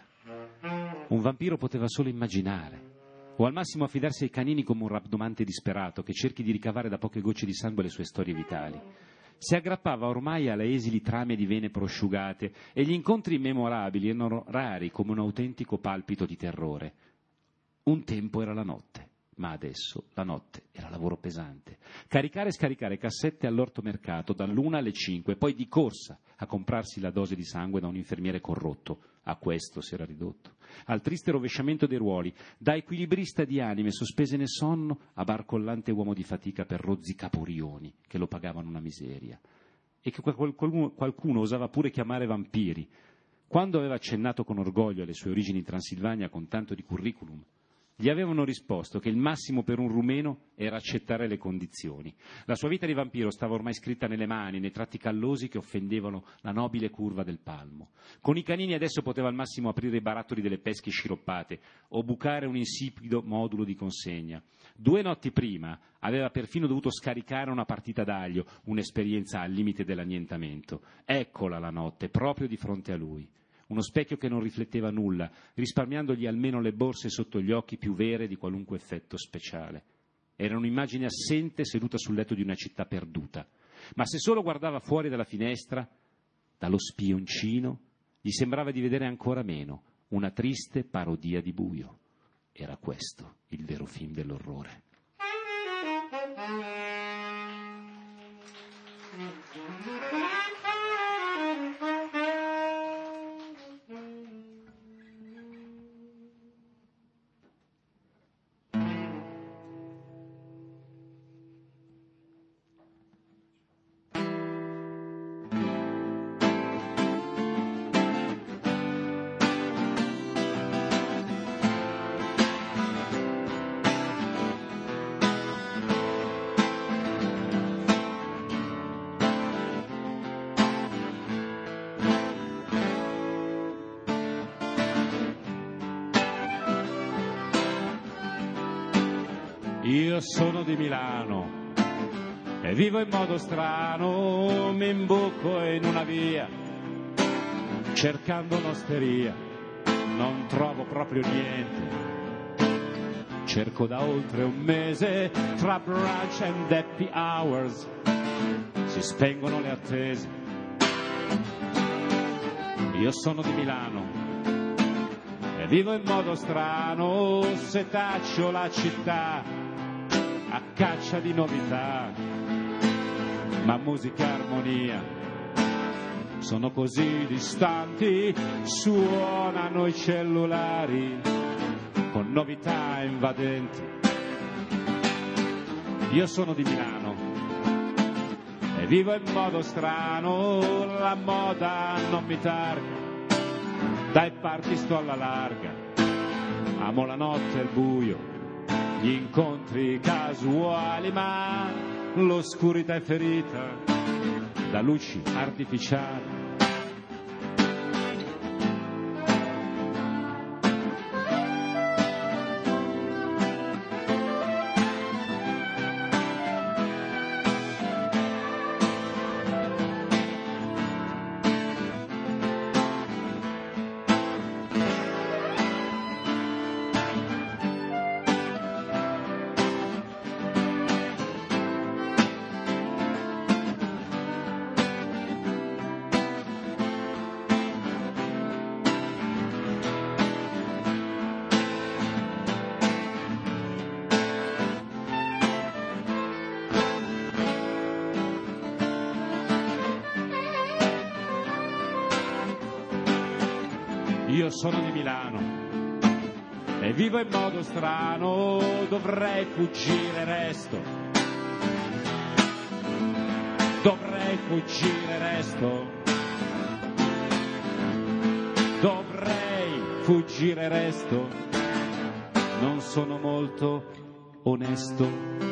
Un vampiro poteva solo immaginare, o al massimo affidarsi ai canini come un rabdomante disperato che cerchi di ricavare da poche gocce di sangue le sue storie vitali. Si aggrappava ormai alle esili trame di vene prosciugate e gli incontri immemorabili erano rari come un autentico palpito di terrore. Un tempo era la notte, ma adesso la notte era lavoro pesante. Caricare e scaricare cassette all'ortomercato dall'1 alle 5, poi di corsa a comprarsi la dose di sangue da un infermiere corrotto. A questo si era ridotto. Al triste rovesciamento dei ruoli, da equilibrista di anime sospese nel sonno a barcollante uomo di fatica per rozzi caporioni che lo pagavano una miseria. E che qualcuno osava pure chiamare vampiri. Quando aveva accennato con orgoglio alle sue origini in Transilvania con tanto di curriculum, gli avevano risposto che il massimo per un rumeno era accettare le condizioni. La sua vita di vampiro stava ormai scritta nelle mani, nei tratti callosi che offendevano la nobile curva del palmo. Con i canini adesso poteva al massimo aprire i barattoli delle pesche sciroppate o bucare un insipido modulo di consegna. 2 notti prima aveva perfino dovuto scaricare una partita d'aglio, un'esperienza al limite dell'annientamento. Eccola la notte, proprio di fronte a lui. Uno specchio che non rifletteva nulla, risparmiandogli almeno le borse sotto gli occhi più vere di qualunque effetto speciale. Era un'immagine assente seduta sul letto di una città perduta. Ma se solo guardava fuori dalla finestra, dallo spioncino, gli sembrava di vedere ancora meno, una triste parodia di buio. Era questo il vero film dell'orrore. Io sono di Milano e vivo in modo strano, mi imbuco in una via cercando un'osteria, non trovo proprio niente. Cerco da oltre un mese, tra brunch and happy hours si spengono le attese. Io sono di Milano e vivo in modo strano, setaccio la città a caccia di novità, ma musica e armonia sono così distanti, suonano i cellulari con novità invadenti. Io sono di Milano e vivo in modo strano, la moda non mi targa, dai party sto alla larga, amo la notte e il buio, gli incontri casuali, ma l'oscurità è ferita da luci artificiali. io sono di Milano e vivo in modo strano, dovrei fuggire, resto. Dovrei fuggire, resto. Dovrei fuggire, resto. Non sono molto onesto.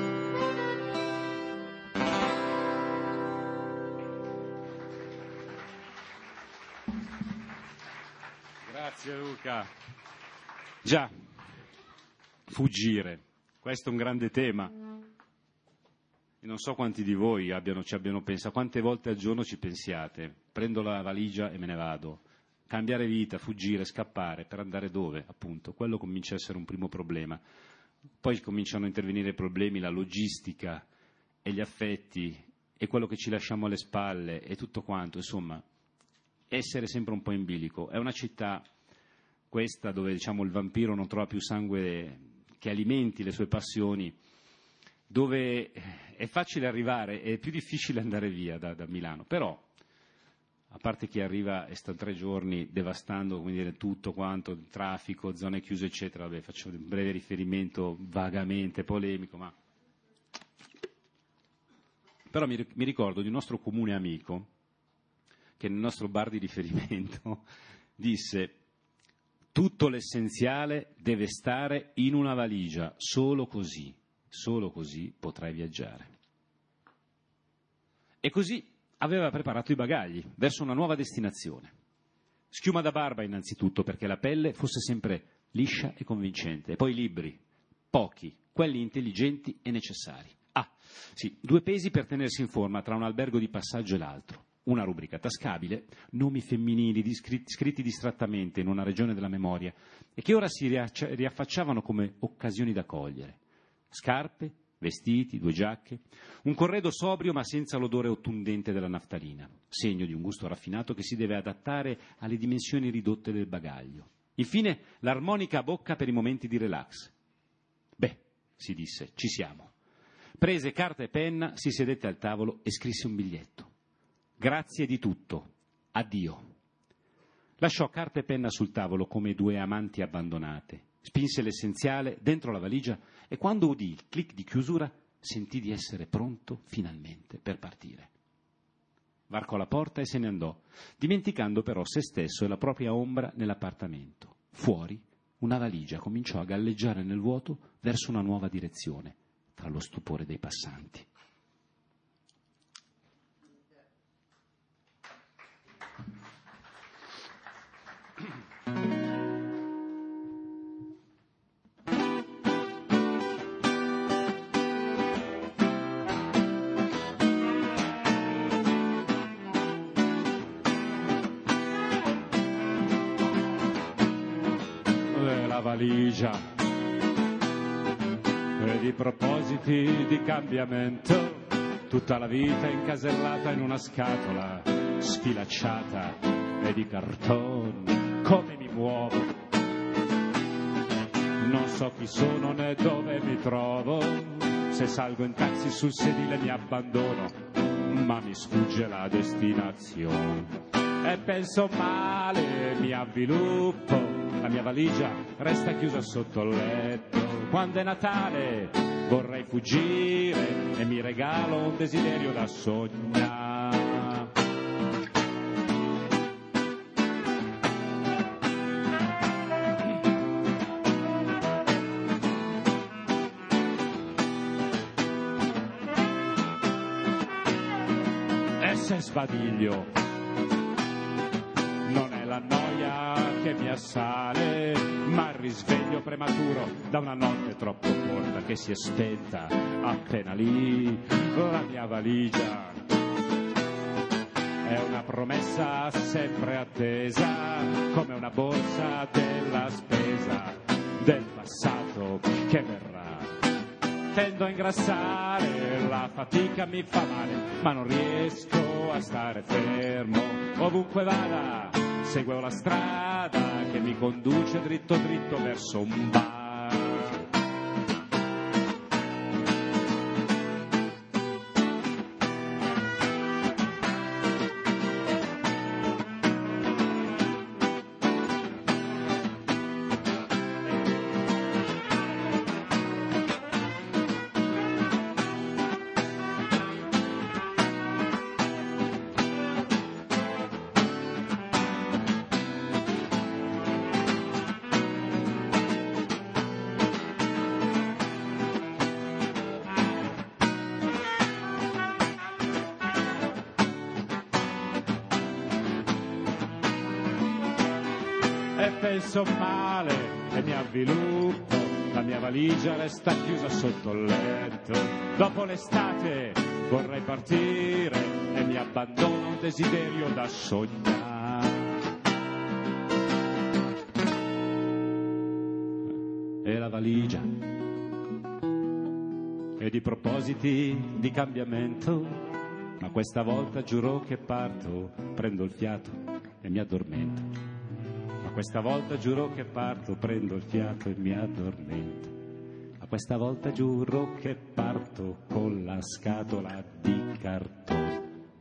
Grazie Luca. Già, fuggire, questo è un grande tema. E non so quanti di voi ci abbiano pensato, quante volte al giorno ci pensiate, prendo la valigia e me ne vado. Cambiare vita, fuggire, scappare, per andare dove? Appunto, quello comincia a essere un primo problema. Poi cominciano a intervenire problemi, la logistica e gli affetti e quello che ci lasciamo alle spalle e tutto quanto, insomma, essere sempre un po' in bilico. È una città, questa, dove diciamo il vampiro non trova più sangue che alimenti le sue passioni, dove è facile arrivare, è più difficile andare via da Milano, però a parte chi arriva e sta 3 giorni devastando, come dire, tutto quanto, traffico, zone chiuse eccetera, vabbè, faccio un breve riferimento vagamente polemico, ma però mi ricordo di un nostro comune amico che nel nostro bar di riferimento disse: tutto l'essenziale deve stare in una valigia, solo così potrai viaggiare. E così aveva preparato i bagagli verso una nuova destinazione. Schiuma da barba innanzitutto, perché la pelle fosse sempre liscia e convincente, e poi libri, pochi, quelli intelligenti e necessari. Ah, sì, 2 pesi per tenersi in forma tra un albergo di passaggio e l'altro. Una rubrica tascabile, nomi femminili scritti distrattamente in una regione della memoria e che ora si riaffacciavano come occasioni da cogliere. Scarpe, vestiti, 2 giacche, un corredo sobrio ma senza l'odore ottundente della naftalina, segno di un gusto raffinato che si deve adattare alle dimensioni ridotte del bagaglio. Infine l'armonica a bocca per i momenti di relax. Beh, si disse, ci siamo. Prese carta e penna, si sedette al tavolo e scrisse un biglietto. Grazie di tutto, addio. Lasciò carta e penna sul tavolo come 2 amanti abbandonate. Spinse l'essenziale dentro la valigia e quando udì il click di chiusura sentì di essere pronto finalmente per partire. Varcò la porta e se ne andò, dimenticando però se stesso e la propria ombra nell'appartamento. Fuori, una valigia cominciò a galleggiare nel vuoto verso una nuova direzione, tra lo stupore dei passanti. Valigia e di propositi di cambiamento, tutta la vita incasellata in una scatola sfilacciata e di cartone. Come mi muovo, non so chi sono né dove mi trovo, se salgo in taxi sul sedile mi abbandono, ma mi sfugge la destinazione e penso male, mi avviluppo. La mia valigia resta chiusa sotto il letto. Quando è Natale vorrei fuggire e mi regalo un desiderio da sognare. E se sbadiglio non è la noia che mi assale, ma il risveglio prematuro da una notte troppo corta che si è spenta appena lì. La mia valigia è una promessa sempre attesa, come una borsa della spesa del passato che verrà. Tendo a ingrassare, la fatica mi fa male, ma non riesco a stare fermo. Ovunque vada, seguo la strada che mi conduce dritto dritto verso un bar. e penso male e mi avviluppo, la mia valigia resta chiusa sotto il letto. Dopo l'estate vorrei partire e mi abbandono un desiderio da sognare. E la valigia e di propositi di cambiamento, ma questa volta giuro che parto, prendo il fiato e mi addormento. Ma questa volta giuro che parto, prendo il fiato e mi addormento. Ma questa volta giuro che parto con la scatola di cartone.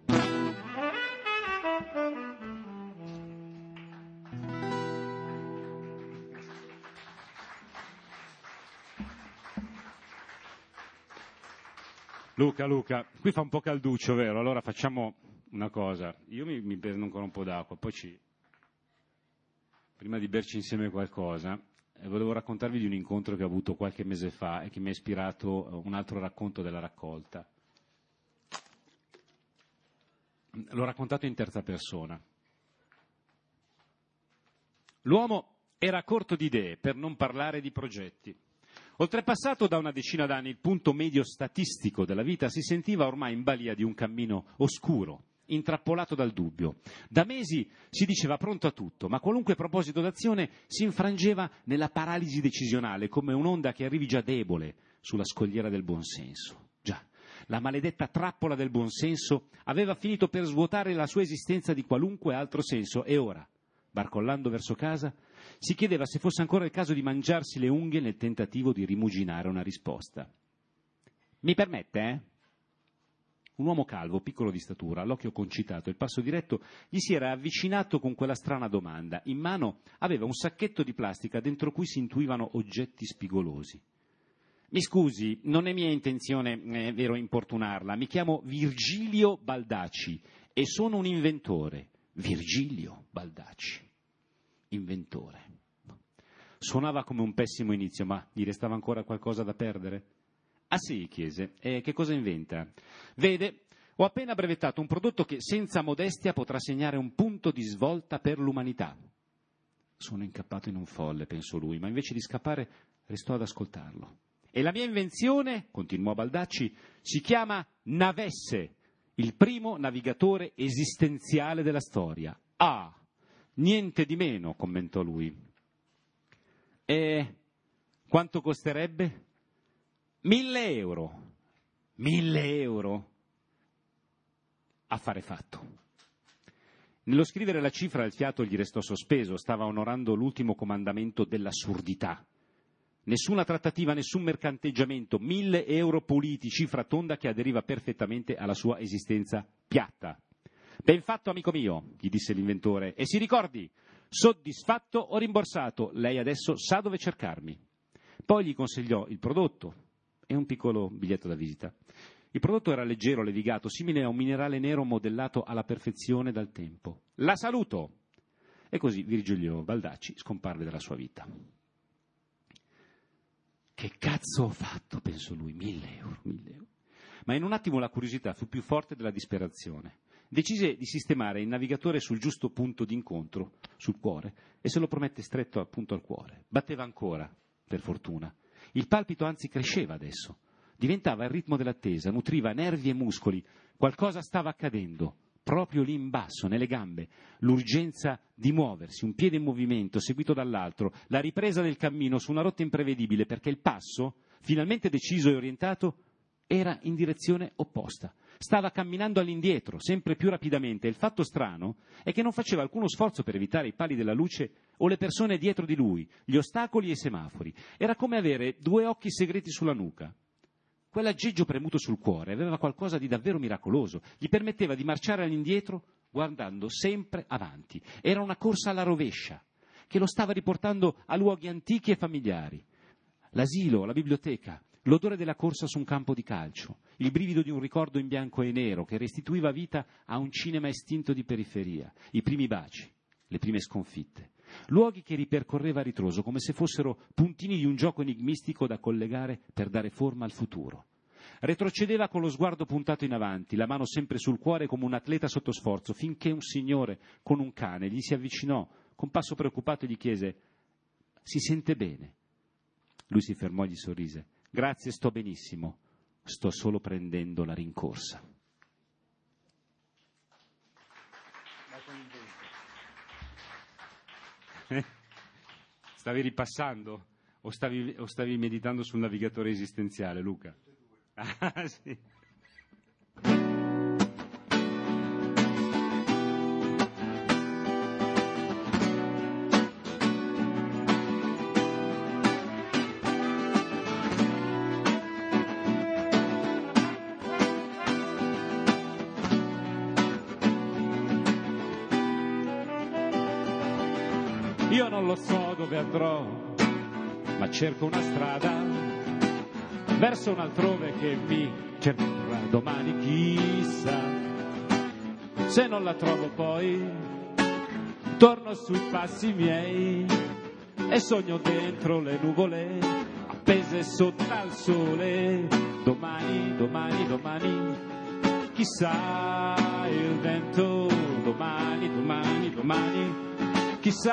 Luca, qui fa un po' calduccio, vero? Allora facciamo una cosa. Io mi prendo ancora un po' d'acqua, poi prima di berci insieme qualcosa, volevo raccontarvi di un incontro che ho avuto qualche mese fa e che mi ha ispirato un altro racconto della raccolta. L'ho raccontato in terza persona. L'uomo era corto di idee, per non parlare di progetti. Oltrepassato da una decina d'anni il punto medio statistico della vita, si sentiva ormai in balia di un cammino oscuro, intrappolato dal dubbio. Da mesi si diceva pronto a tutto, ma qualunque proposito d'azione si infrangeva nella paralisi decisionale, come un'onda che arrivi già debole sulla scogliera del buonsenso. Già, la maledetta trappola del buonsenso aveva finito per svuotare la sua esistenza di qualunque altro senso e ora, barcollando verso casa, si chiedeva se fosse ancora il caso di mangiarsi le unghie nel tentativo di rimuginare una risposta. Mi permette, Un uomo calvo, piccolo di statura, l'occhio concitato, il passo diretto, gli si era avvicinato con quella strana domanda. In mano aveva un sacchetto di plastica dentro cui si intuivano oggetti spigolosi. Mi scusi, non è mia intenzione, vero, importunarla. Mi chiamo Virgilio Baldacci e sono un inventore. Virgilio Baldacci, inventore. Suonava come un pessimo inizio, ma gli restava ancora qualcosa da perdere? Ah sì, chiese. E che cosa inventa? Vede, ho appena brevettato un prodotto che senza modestia potrà segnare un punto di svolta per l'umanità. Sono incappato in un folle, pensò lui, ma invece di scappare restò ad ascoltarlo. E la mia invenzione, continuò Baldacci, si chiama Navesse, il primo navigatore esistenziale della storia. Ah, niente di meno, commentò lui. E quanto costerebbe? 1.000 euro. 1.000 euro. Affare fatto. Nello scrivere la cifra il fiato gli restò sospeso, stava onorando l'ultimo comandamento dell'assurdità. Nessuna trattativa, nessun mercanteggiamento, 1.000 euro puliti, cifra tonda che aderiva perfettamente alla sua esistenza piatta. Ben fatto, amico mio, gli disse l'inventore, e si ricordi, soddisfatto o rimborsato, lei adesso sa dove cercarmi. Poi gli consigliò il prodotto e un piccolo biglietto da visita. Il prodotto era leggero, levigato, simile a un minerale nero modellato alla perfezione dal tempo. La saluto! E così Virgilio Baldacci scomparve dalla sua vita. Che cazzo ho fatto, pensò lui, 1.000 euro, 1.000 euro. Ma in un attimo la curiosità fu più forte della disperazione. Decise di sistemare il navigatore sul giusto punto d'incontro, sul cuore, e se lo promette stretto appunto al cuore. Batteva ancora, per fortuna. Il palpito anzi cresceva adesso. Diventava il ritmo dell'attesa, nutriva nervi e muscoli. Qualcosa stava accadendo, proprio lì in basso, nelle gambe. L'urgenza di muoversi, un piede in movimento, seguito dall'altro, la ripresa del cammino su una rotta imprevedibile, perché il passo, finalmente deciso e orientato, era in direzione opposta. Stava camminando all'indietro, sempre più rapidamente, e il fatto strano è che non faceva alcuno sforzo per evitare i pali della luce o le persone dietro di lui, gli ostacoli e i semafori. Era come avere due occhi segreti sulla nuca. Quell'aggeggio premuto sul cuore aveva qualcosa di davvero miracoloso, gli permetteva di marciare all'indietro guardando sempre avanti. Era una corsa alla rovescia, che lo stava riportando a luoghi antichi e familiari. L'asilo, la biblioteca, l'odore della corsa su un campo di calcio, il brivido di un ricordo in bianco e nero che restituiva vita a un cinema estinto di periferia, i primi baci, le prime sconfitte, luoghi che ripercorreva a ritroso come se fossero puntini di un gioco enigmistico da collegare per dare forma al futuro. Retrocedeva con lo sguardo puntato in avanti, la mano sempre sul cuore come un atleta sotto sforzo, finché un signore con un cane gli si avvicinò con passo preoccupato gli chiese: «Si sente bene?» Lui si fermò e gli sorrise: «Grazie, sto benissimo, sto solo prendendo la rincorsa». Stavi ripassando o stavi meditando sul navigatore esistenziale, Luca? Ah, sì. Io non lo so dove andrò, ma cerco una strada verso un altrove che mi cercherà domani, chissà. Se non la trovo poi torno sui passi miei e sogno dentro le nuvole appese sotto al sole. Domani, domani, domani, chissà il vento. Domani, domani, domani, chissà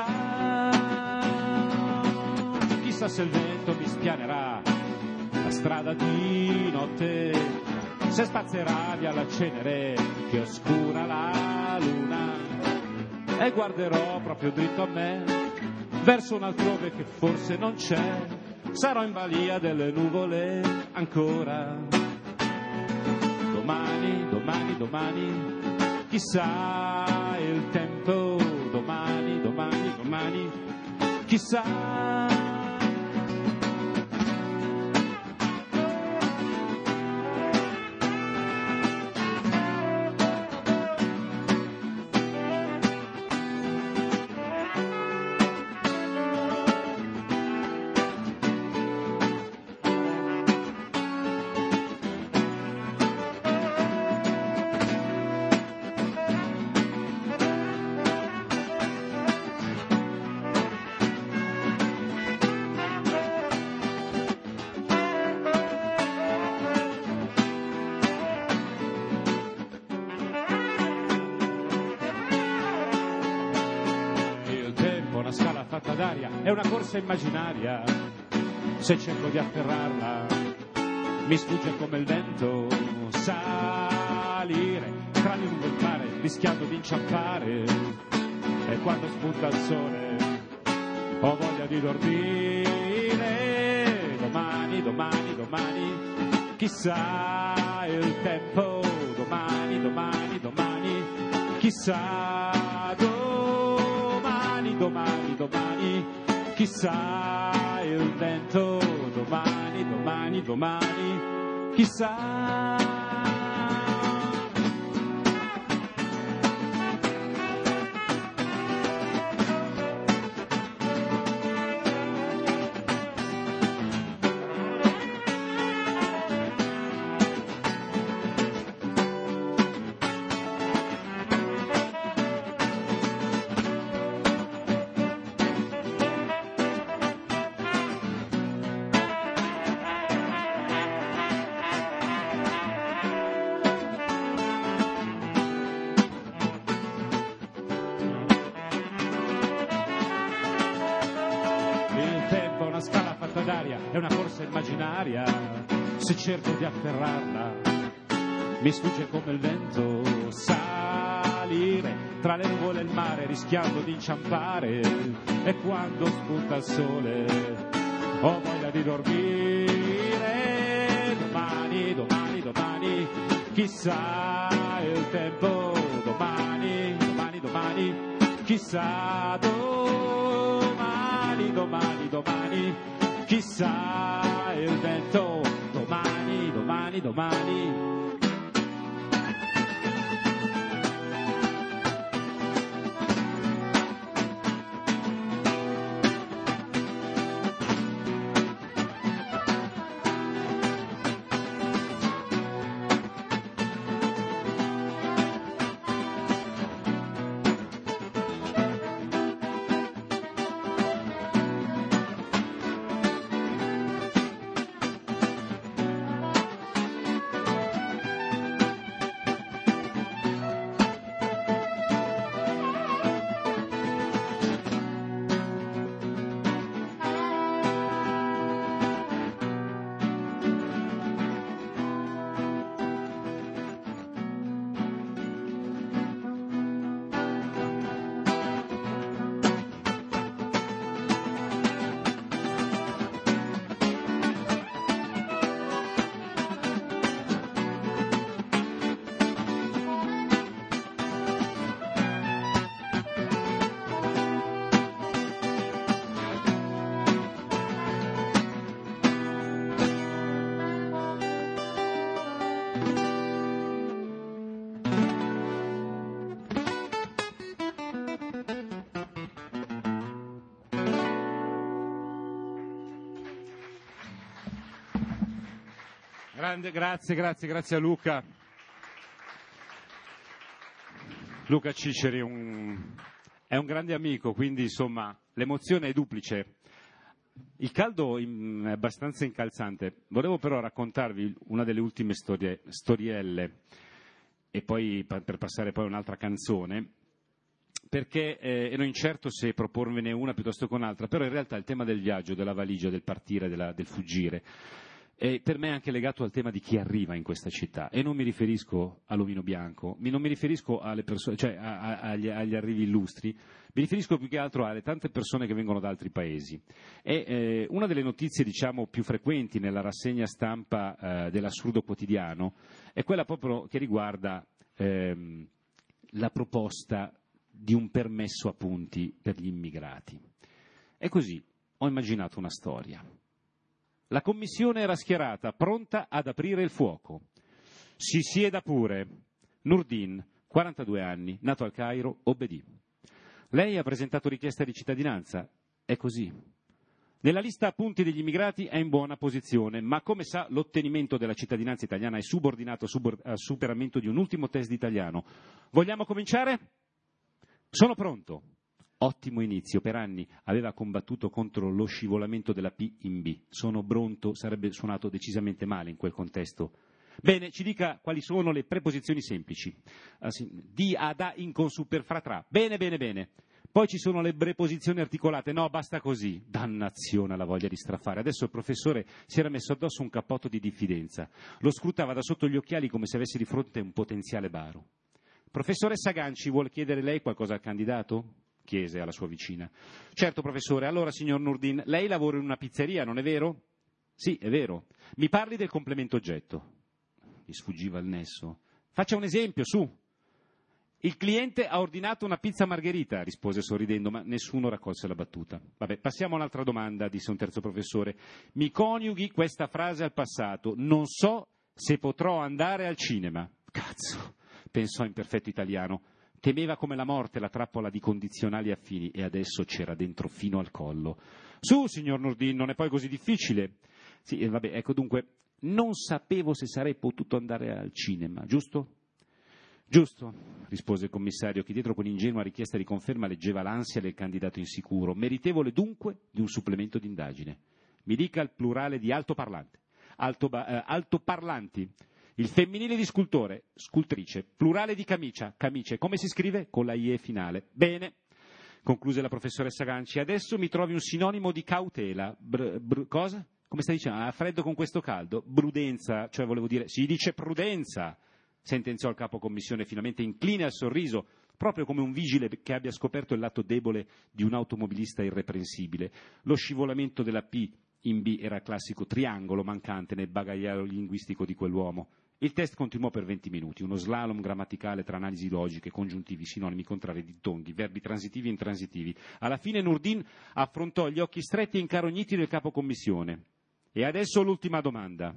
se il vento mi spianerà la strada di notte, se spazzerà via la cenere che oscura la luna, e guarderò proprio dritto a me verso un altrove che forse non c'è. Sarò in balia delle nuvole ancora. Domani, domani, domani, chissà il tempo. Domani, domani, domani, chissà. È una corsa immaginaria, se cerco di afferrarla mi sfugge come il vento. Salire tra le nuvole del mare rischiando di inciampare, e quando spunta il sole ho voglia di dormire. Domani, domani, domani, chissà il tempo. Domani, domani, domani, chissà. Domani, domani, domani, chissà il vento. Domani, domani, domani, chissà. È una corsa immaginaria, se cerco di afferrarla mi sfugge come il vento. Salire tra le nuvole e il mare rischiando di inciampare, e quando spunta il sole ho voglia di dormire. Domani, domani, domani, chissà il tempo. Domani, domani, domani, chissà. Domani, domani, domani, chissà il vento. Domani, domani, domani. grazie a Luca. Luca Ciceri è un grande amico, quindi insomma l'emozione è duplice. Il caldo è abbastanza incalzante. Volevo però raccontarvi una delle ultime storielle e poi per passare poi a un'altra canzone, perché ero incerto se proporvene una piuttosto che un'altra, però in realtà il tema del viaggio, della valigia, del partire, del fuggire, è per me anche legato al tema di chi arriva in questa città, e non mi riferisco all'omino bianco, non mi riferisco alle persone, cioè agli arrivi illustri, mi riferisco più che altro alle tante persone che vengono da altri paesi. E una delle notizie, diciamo, più frequenti nella rassegna stampa dell'Assurdo Quotidiano è quella proprio che riguarda la proposta di un permesso a punti per gli immigrati. E così ho immaginato una storia. La commissione era schierata, pronta ad aprire il fuoco. Si sieda pure. Nurdin, 42 anni, nato al Cairo, obbedì. Lei ha presentato richiesta di cittadinanza. È così. Nella lista a punti degli immigrati è in buona posizione, ma come sa l'ottenimento della cittadinanza italiana è subordinato al superamento di un ultimo test di italiano. Vogliamo cominciare? Sono pronto. Ottimo inizio, per anni aveva combattuto contro lo scivolamento della P in B. Sono pronto sarebbe suonato decisamente male in quel contesto. Bene, ci dica quali sono le preposizioni semplici. Di, ad, a, in, con, su, per, fra, tra. Bene. Poi ci sono le preposizioni articolate. No, basta così. Dannazione alla voglia di strafare. Adesso il professore si era messo addosso un cappotto di diffidenza. Lo scrutava da sotto gli occhiali come se avesse di fronte un potenziale baro. Professoressa Ganci, vuole chiedere lei qualcosa al candidato? Chiese alla sua vicina. Certo, professore. Allora, signor Nurdin, lei lavora in una pizzeria, non è vero? Sì, è vero. Mi parli del complemento oggetto. Gli sfuggiva il nesso. Faccia un esempio, su. Il cliente ha ordinato una pizza margherita, rispose sorridendo, ma nessuno raccolse la battuta. Vabbè, passiamo a un'altra domanda, disse un terzo professore. Mi coniughi questa frase al passato. Non so se potrò andare al cinema. Cazzo, pensò in perfetto italiano. Temeva come la morte la trappola di condizionali affini e adesso c'era dentro fino al collo. Su, signor Nurdin, non è poi così difficile. Sì, vabbè, ecco dunque, non sapevo se sarei potuto andare al cinema, giusto? Giusto, rispose il commissario, che dietro quell'ingenua richiesta di conferma leggeva l'ansia del candidato insicuro, meritevole dunque di un supplemento d'indagine. Mi dica il plurale di altoparlante. Altoparlanti. Il femminile di scultore, scultrice, plurale di camicia, camicie, come si scrive? Con la IE finale. Bene, concluse la professoressa Ganci, adesso mi trovi un sinonimo di cautela. Cosa? Come stai dicendo? Ha freddo con questo caldo? Brudenza, cioè volevo dire, si dice prudenza, sentenziò il capo commissione finalmente incline al sorriso, proprio come un vigile che abbia scoperto il lato debole di un automobilista irreprensibile. Lo scivolamento della P in B era il classico triangolo mancante nel bagagliaio linguistico di quell'uomo. Il test continuò per 20 minuti, uno slalom grammaticale tra analisi logiche, congiuntivi, sinonimi, contrari, dittonghi, verbi transitivi e intransitivi. Alla fine Nurdin affrontò gli occhi stretti e incarogniti del capo commissione. E adesso l'ultima domanda.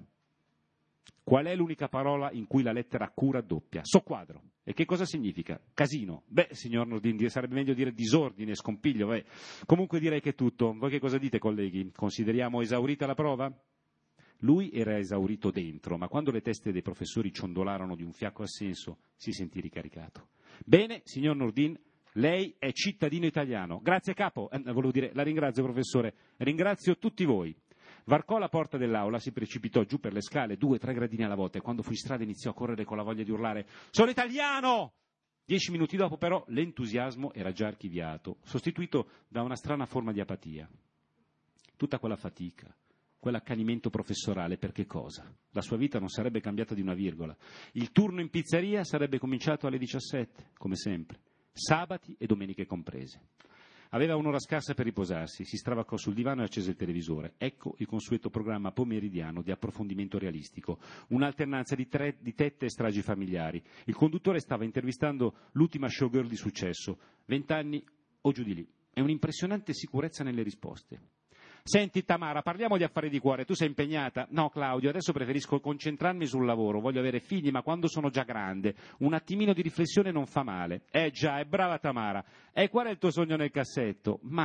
Qual è l'unica parola in cui la lettera Q raddoppia? Soqquadro. E che cosa significa? Casino. Beh, signor Nurdin, sarebbe meglio dire disordine, scompiglio. Comunque direi che è tutto. Voi che cosa dite, colleghi? Consideriamo esaurita la prova? Lui era esaurito dentro, ma quando le teste dei professori ciondolarono di un fiacco assenso, si sentì ricaricato. Bene, signor Nurdin, lei è cittadino italiano. Grazie, capo. Volevo dire, la ringrazio, professore. Ringrazio tutti voi. Varcò la porta dell'aula, si precipitò giù per le scale, 2-3 gradini alla volta, e quando fu in strada iniziò a correre con la voglia di urlare «Sono italiano!». 10 minuti dopo, però, l'entusiasmo era già archiviato, sostituito da una strana forma di apatia. Tutta quella fatica, quell'accanimento professorale, per che cosa? La sua vita non sarebbe cambiata di una virgola. Il turno in pizzeria sarebbe cominciato alle 17, come sempre, sabati e domeniche comprese. Aveva un'ora scarsa per riposarsi, si stravacò sul divano e accese il televisore. Ecco il consueto programma pomeridiano di approfondimento realistico, un'alternanza di tette e stragi familiari. Il conduttore stava intervistando l'ultima showgirl di successo, 20 anni o giù di lì, e un'impressionante sicurezza nelle risposte. Senti Tamara, parliamo di affari di cuore, tu sei impegnata? No Claudio, adesso preferisco concentrarmi sul lavoro, voglio avere figli ma quando sono già grande, un attimino di riflessione non fa male. Già, è brava Tamara. E qual è il tuo sogno nel cassetto? Ma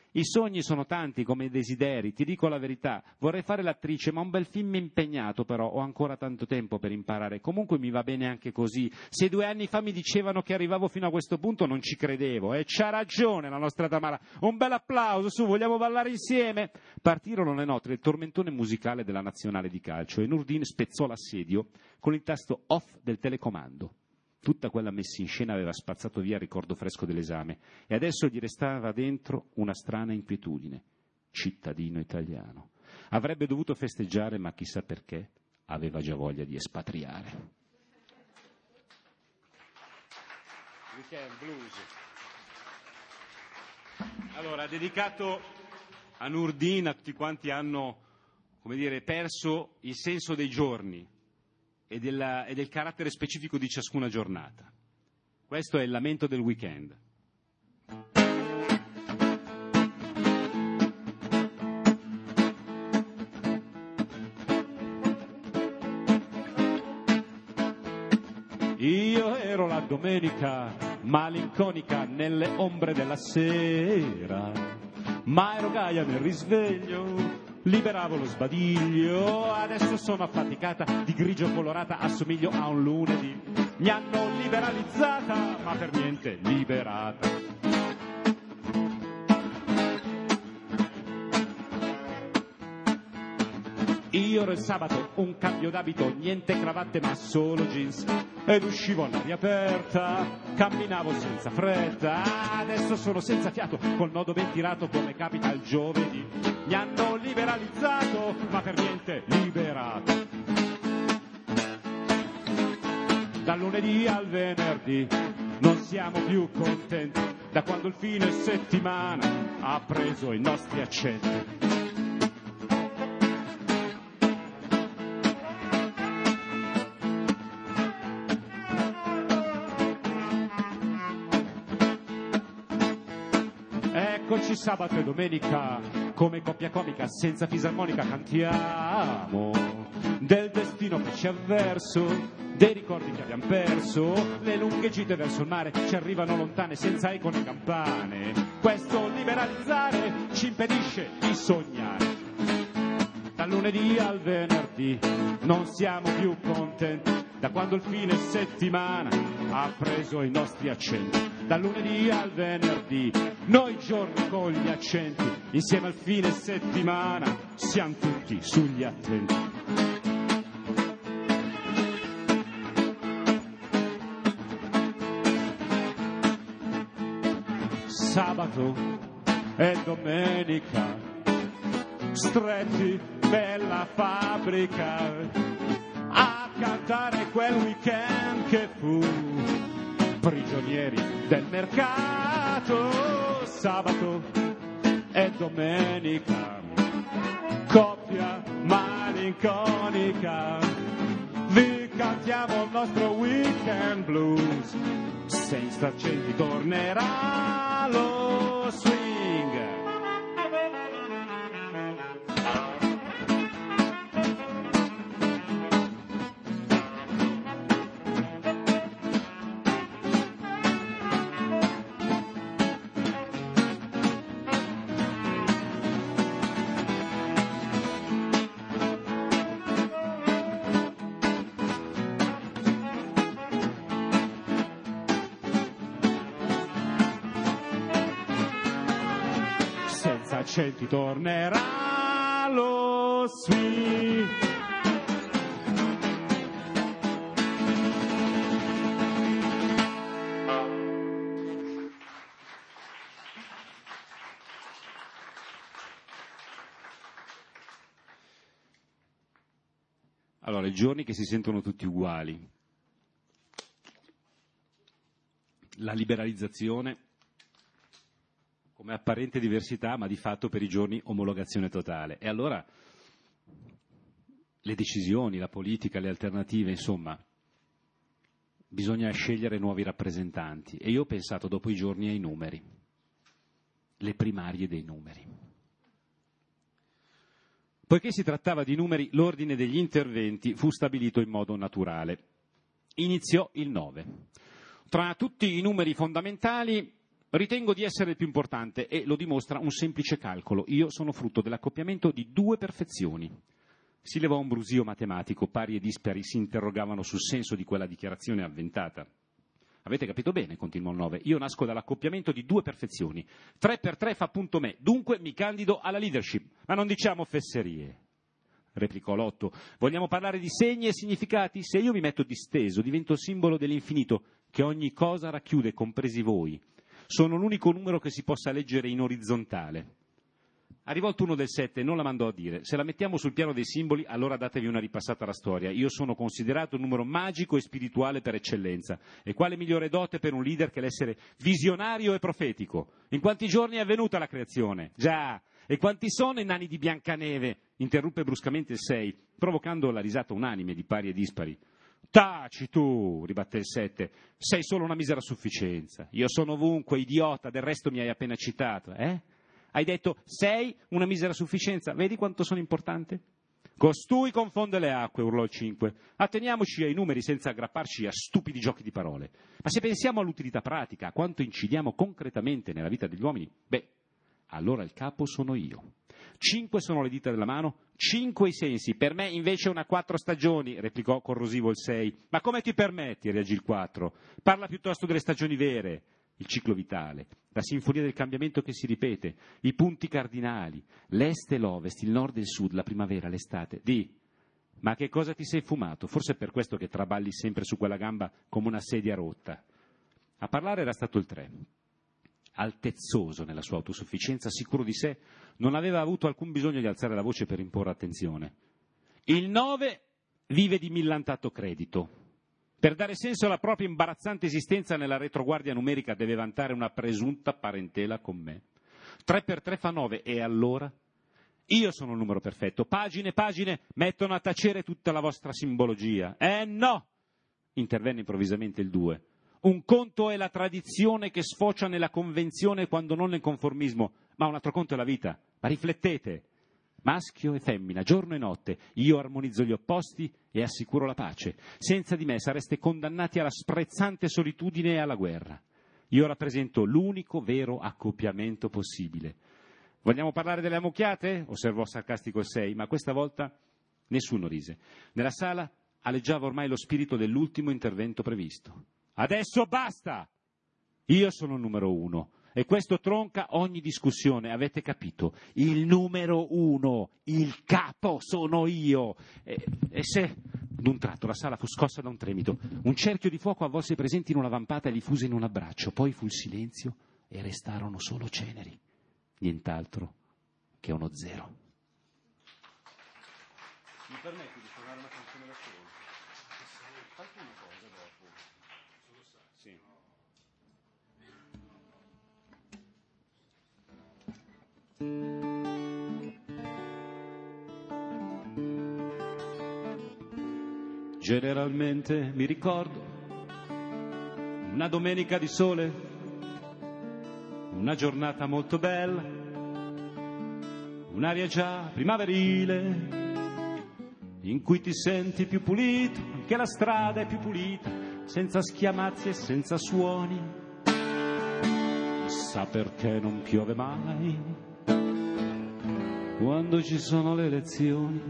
I sogni sono tanti come i desideri, ti dico la verità, vorrei fare l'attrice, ma un bel film impegnato però, ho ancora tanto tempo per imparare, comunque mi va bene anche così. Se 2 anni fa mi dicevano che arrivavo fino a questo punto non ci credevo, e c'ha ragione la nostra Tamara, un bel applauso, su, vogliamo ballare insieme? Partirono le note del tormentone musicale della nazionale di calcio e Nurdin spezzò l'assedio con il tasto off del telecomando. Tutta quella messa in scena aveva spazzato via il ricordo fresco dell'esame e adesso gli restava dentro una strana inquietudine. Cittadino italiano. Avrebbe dovuto festeggiare, ma chissà perché aveva già voglia di espatriare. Weekend Blues. Allora, dedicato a Nurdin, a tutti quanti hanno, come dire, perso il senso dei giorni e del carattere specifico di ciascuna giornata. Questo è il lamento del weekend. Io ero la domenica malinconica nelle ombre della sera, ma ero gaia nel risveglio, liberavo lo sbadiglio, adesso sono affaticata, di grigio colorata, assomiglio a un lunedì. Mi hanno liberalizzata, ma per niente liberata. Io ero il sabato, un cambio d'abito, niente cravatte ma solo jeans, ed uscivo all'aria aperta, camminavo senza fretta, adesso sono senza fiato, col nodo ben tirato come capita il giovedì. Mi hanno liberalizzato, ma per niente liberato. Dal lunedì al venerdì non siamo più contenti, da quando il fine settimana ha preso i nostri accenti. Eccoci sabato e domenica, come coppia comica, senza fisarmonica cantiamo del destino che ci è avverso, dei ricordi che abbiamo perso, le lunghe gite verso il mare ci arrivano lontane senza eco né campane. Questo liberalizzare ci impedisce di sognare. Dal lunedì al venerdì non siamo più contenti, da quando il fine settimana ha preso i nostri accenti. Dal lunedì al venerdì, noi giorni con gli accenti, insieme al fine settimana siamo tutti sugli attenti. Sabato e domenica, stretti nella fabbrica, a cantare quel weekend che fu, prigionieri del mercato. Sabato e domenica, coppia malinconica, vi cantiamo il nostro weekend blues, senza accenti tornerà lo swing. Accenti tornerà lo swing. Allora, i giorni che si sentono tutti uguali, la liberalizzazione come apparente diversità, ma di fatto per i giorni omologazione totale. E allora le decisioni, la politica, le alternative, insomma, bisogna scegliere nuovi rappresentanti. E io ho pensato dopo i giorni ai numeri, le primarie dei numeri. Poiché si trattava di numeri, l'ordine degli interventi fu stabilito in modo naturale. Iniziò il 9. Tra tutti i numeri fondamentali Ritengo di essere il più importante e lo dimostra un semplice calcolo. Io sono frutto dell'accoppiamento di 2 perfezioni. Si levò un brusio matematico, pari e dispari si interrogavano sul senso di quella dichiarazione avventata. Avete capito bene, continuò il 9, io nasco dall'accoppiamento di 2 perfezioni. 3 per 3 fa appunto me, dunque mi candido alla leadership. Ma non diciamo fesserie, replicò l'8. Vogliamo parlare di segni e significati? Se io mi metto disteso, divento simbolo dell'infinito, che ogni cosa racchiude, compresi voi. Sono l'unico numero che si possa leggere in orizzontale. Arrivò il turno del 7 e non la mandò a dire. Se la mettiamo sul piano dei simboli, allora datevi una ripassata alla storia. Io sono considerato un numero magico e spirituale per eccellenza. E quale migliore dote per un leader che l'essere visionario e profetico? In quanti giorni è avvenuta la creazione? Già! E quanti sono i nani di Biancaneve? Interruppe bruscamente il 6, provocando la risata unanime di pari e dispari. Taci tu, ribatté il 7, sei solo una misera sufficienza. Io sono ovunque, idiota, del resto mi hai appena citato, eh? Hai detto sei una misera sufficienza, vedi quanto sono importante? Costui confonde le acque, urlò il 5. Atteniamoci ai numeri senza aggrapparci a stupidi giochi di parole. Ma se pensiamo all'utilità pratica, a quanto incidiamo concretamente nella vita degli uomini, allora il capo sono io. 5 sono le dita della mano, 5 i sensi, per me invece una 4 stagioni, replicò corrosivo il 6. Ma come ti permetti, reagì il 4. Parla piuttosto delle stagioni vere, il ciclo vitale, la sinfonia del cambiamento che si ripete, i punti cardinali, l'est e l'ovest, il nord e il sud, la primavera, l'estate. Di, ma che cosa ti sei fumato? Forse è per questo che traballi sempre su quella gamba come una sedia rotta. A parlare era stato il 3. Altezzoso nella sua autosufficienza, sicuro di sé, non aveva avuto alcun bisogno di alzare la voce per imporre attenzione. Il 9 vive di millantato credito. Per dare senso alla propria imbarazzante esistenza nella retroguardia numerica deve vantare una presunta parentela con me. 3 per 3 fa 9, e allora? Io sono il numero perfetto. Pagine e pagine mettono a tacere tutta la vostra simbologia. No! Intervenne improvvisamente il 2. Un conto è la tradizione che sfocia nella convenzione quando non nel conformismo, ma un altro conto è la vita. Ma riflettete, maschio e femmina, giorno e notte, io armonizzo gli opposti e assicuro la pace. Senza di me sareste condannati alla sprezzante solitudine e alla guerra. Io rappresento l'unico vero accoppiamento possibile. Vogliamo parlare delle ammucchiate? Osservò sarcastico il 6, ma questa volta nessuno rise. Nella sala aleggiava ormai lo spirito dell'ultimo intervento previsto. Adesso basta! Io sono il numero 1 e questo tronca ogni discussione, avete capito? Il numero 1, il capo sono io. E se d'un tratto la sala fu scossa da un tremito, un cerchio di fuoco avvolse i presenti in una vampata e li fuse in un abbraccio, poi fu il silenzio e restarono solo ceneri, nient'altro che uno 0. Mi permetti di suonare una canzone da solo? Falti una cosa dopo. Sì. Generalmente mi ricordo una domenica di sole, una giornata molto bella, un'aria già primaverile in cui ti senti più pulito, anche la strada è più pulita, senza schiamazzi e senza suoni. Chissà perché non piove mai quando ci sono le elezioni.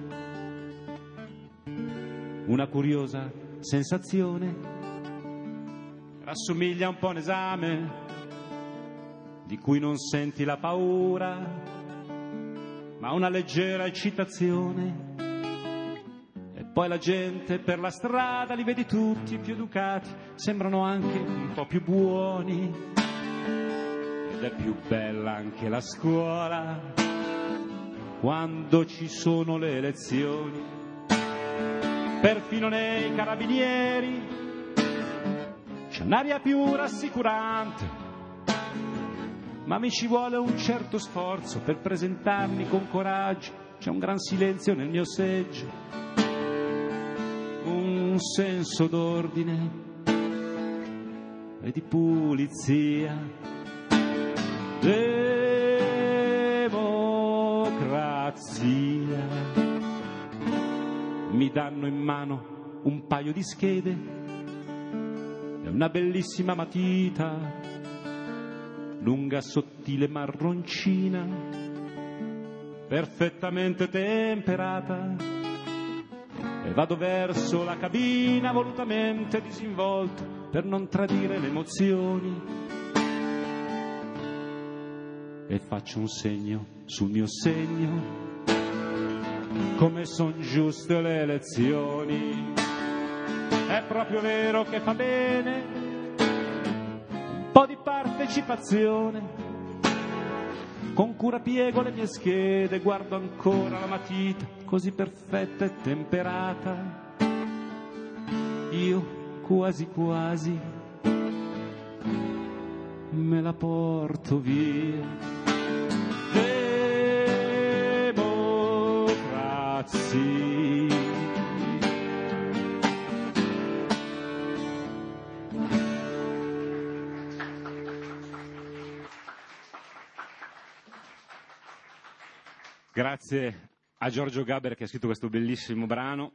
Una curiosa sensazione rassomiglia un po' a un esame di cui non senti la paura, ma una leggera eccitazione. E poi la gente per la strada li vedi tutti più educati, sembrano anche un po' più buoni. Ed è più bella anche la scuola quando ci sono le elezioni. Perfino nei carabinieri c'è un'aria più rassicurante, ma mi ci vuole un certo sforzo per presentarmi con coraggio. C'è un gran silenzio nel mio seggio, un senso d'ordine e di pulizia. Democrazia. Mi danno in mano un paio di schede e una bellissima matita. lunga, sottile, marroncina, perfettamente temperata, e vado verso la cabina volutamente disinvolto per non tradire le emozioni, e faccio un segno sul mio segno, come son giuste le elezioni. È proprio vero che fa bene un po' di partecipazione. Con cura piego le mie schede, guardo ancora la matita così perfetta e temperata. Io quasi quasi me la porto via. Democrazia. Grazie a Giorgio Gaber che ha scritto questo bellissimo brano,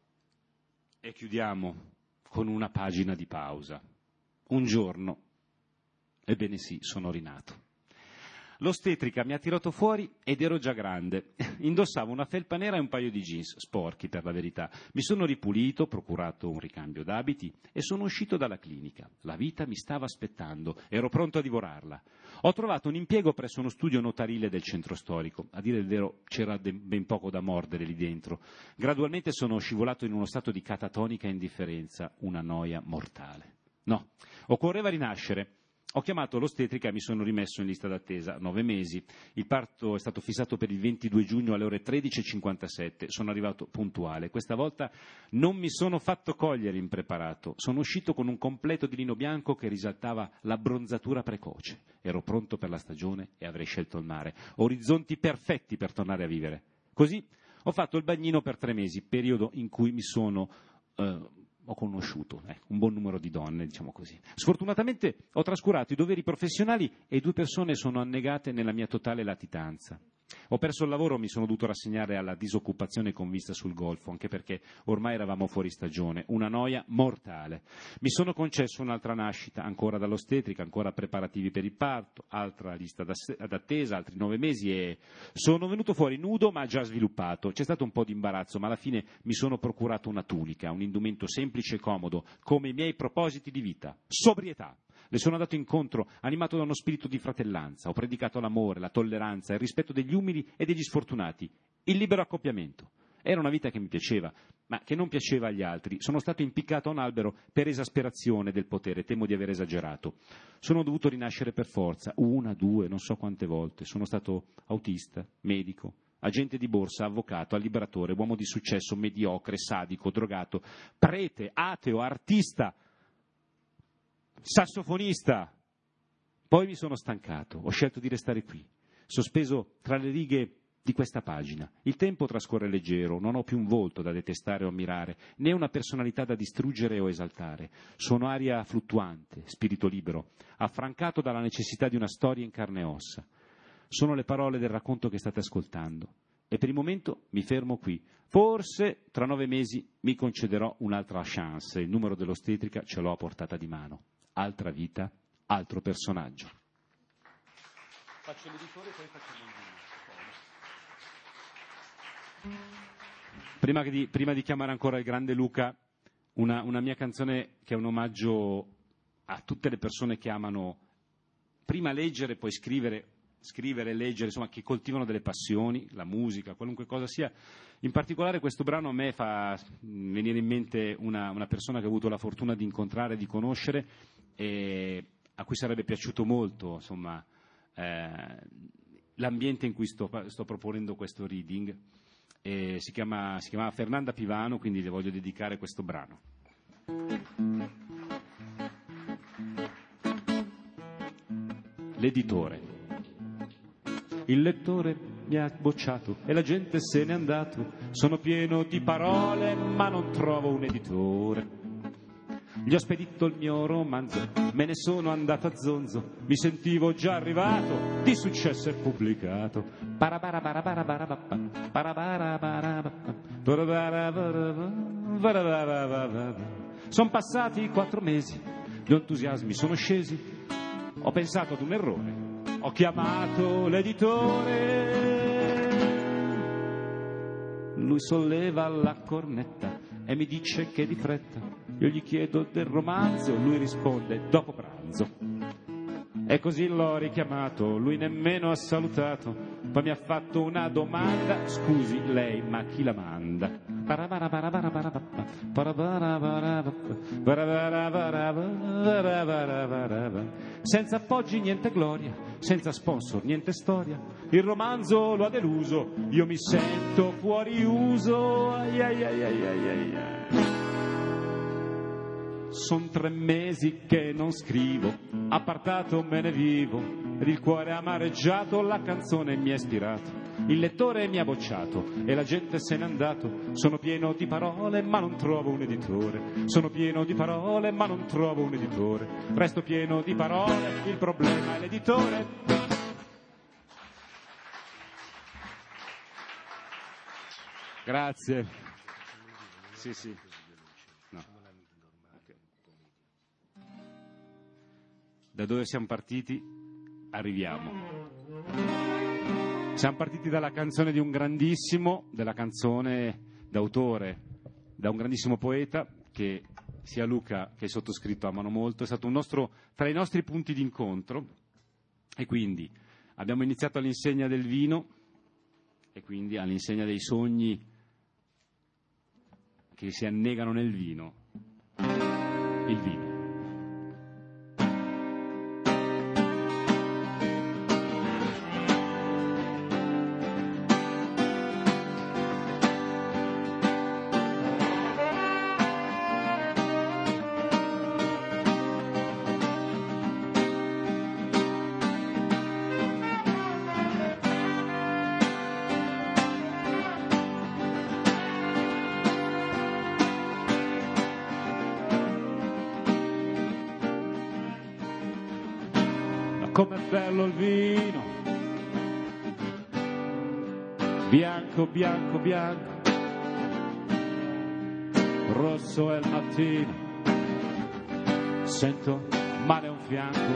e chiudiamo con una pagina di pausa. Un giorno, ebbene sì, sono rinato. L'ostetrica mi ha tirato fuori ed ero già grande. Indossavo una felpa nera e un paio di jeans, sporchi per la verità. Mi sono ripulito, procurato un ricambio d'abiti e sono uscito dalla clinica. La vita mi stava aspettando, ero pronto a divorarla. Ho trovato un impiego presso uno studio notarile del centro storico. A dire il vero c'era ben poco da mordere lì dentro. Gradualmente sono scivolato in uno stato di catatonica indifferenza, una noia mortale. No, occorreva rinascere. Ho chiamato l'ostetrica e mi sono rimesso in lista d'attesa, 9 mesi. Il parto è stato fissato per il 22 giugno alle ore 13:57. Sono arrivato puntuale. Questa volta non mi sono fatto cogliere impreparato. Sono uscito con un completo di lino bianco che risaltava l'abbronzatura precoce. Ero pronto per la stagione e avrei scelto il mare. Orizzonti perfetti per tornare a vivere. Così ho fatto il bagnino per 3 mesi, periodo in cui ho conosciuto un buon numero di donne, diciamo così. Sfortunatamente ho trascurato i doveri professionali e 2 persone sono annegate nella mia totale latitanza. Ho perso il lavoro, mi sono dovuto rassegnare alla disoccupazione con vista sul golfo, anche perché ormai eravamo fuori stagione, una noia mortale. Mi sono concesso un'altra nascita, ancora dall'ostetrica, ancora preparativi per il parto, altra lista d'attesa, altri 9 mesi e sono venuto fuori nudo ma già sviluppato. C'è stato un po' di imbarazzo, ma alla fine mi sono procurato una tunica, un indumento semplice e comodo, come i miei propositi di vita, sobrietà. Le sono andato incontro animato da uno spirito di fratellanza, ho predicato l'amore, la tolleranza, il rispetto degli umili e degli sfortunati, il libero accoppiamento. Era una vita che mi piaceva, ma che non piaceva agli altri. Sono stato impiccato a un albero per esasperazione del potere, temo di aver esagerato. Sono dovuto rinascere per forza, 1, 2, non so quante volte. Sono stato autista, medico, agente di borsa, avvocato, alliberatore, uomo di successo, mediocre, sadico, drogato, prete, ateo, artista, sassofonista. Poi mi sono stancato, ho scelto di restare qui, sospeso tra le righe di questa pagina. Il tempo trascorre leggero, non ho più un volto da detestare o ammirare, né una personalità da distruggere o esaltare. Sono aria fluttuante, spirito libero, affrancato dalla necessità di una storia in carne e ossa. Sono le parole del racconto che state ascoltando. E per il momento mi fermo qui. Forse tra 9 mesi mi concederò un'altra chance. Il numero dell'ostetrica ce l'ho a portata di mano. Altra vita, altro personaggio. Faccio l'editore e poi facciamo il prima di chiamare ancora il grande Luca, una mia canzone che è un omaggio a tutte le persone che amano prima leggere, poi scrivere e leggere, insomma, che coltivano delle passioni, la musica, qualunque cosa sia. In particolare questo brano a me fa venire in mente una persona che ho avuto la fortuna di incontrare, di conoscere, e a cui sarebbe piaciuto molto, insomma, l'ambiente in cui sto proponendo questo reading. Si chiama Fernanda Pivano, quindi le voglio dedicare questo brano. L'editore. Il lettore mi ha bocciato e la gente se n'è andato. Sono pieno di parole ma non trovo un editore. Gli ho spedito il mio romanzo, me ne sono andato a zonzo. Mi sentivo già arrivato, di successo e pubblicato. Sono passati 4 mesi, gli entusiasmi sono scesi. Ho pensato ad un errore, ho chiamato l'editore, lui solleva la cornetta e mi dice che di fretta. Io gli chiedo del romanzo, lui risponde dopo pranzo. E così l'ho richiamato, lui nemmeno ha salutato, poi mi ha fatto una domanda: scusi lei, ma chi la manda? Senza appoggi niente gloria, senza sponsor niente storia, il romanzo lo ha deluso, io mi sento fuori uso. Ai ai ai ai ai ai. Son 3 mesi che non scrivo, appartato me ne vivo, ed il cuore amareggiato, la canzone mi ha ispirato, il lettore mi ha bocciato e la gente se n'è andato. Sono pieno di parole ma non trovo un editore, sono pieno di parole ma non trovo un editore, resto pieno di parole, il problema è l'editore. Grazie. Sì, sì. No. Da dove siamo partiti, arriviamo. Siamo partiti dalla canzone di un grandissimo, della canzone d'autore, da un grandissimo poeta che sia Luca che il sottoscritto amano molto. È stato tra i nostri punti di incontro, e quindi abbiamo iniziato all'insegna del vino e quindi all'insegna dei sogni che si annegano nel vino, il vino. Com'è bello il vino, bianco, bianco, bianco, rosso è il mattino, sento male a un fianco,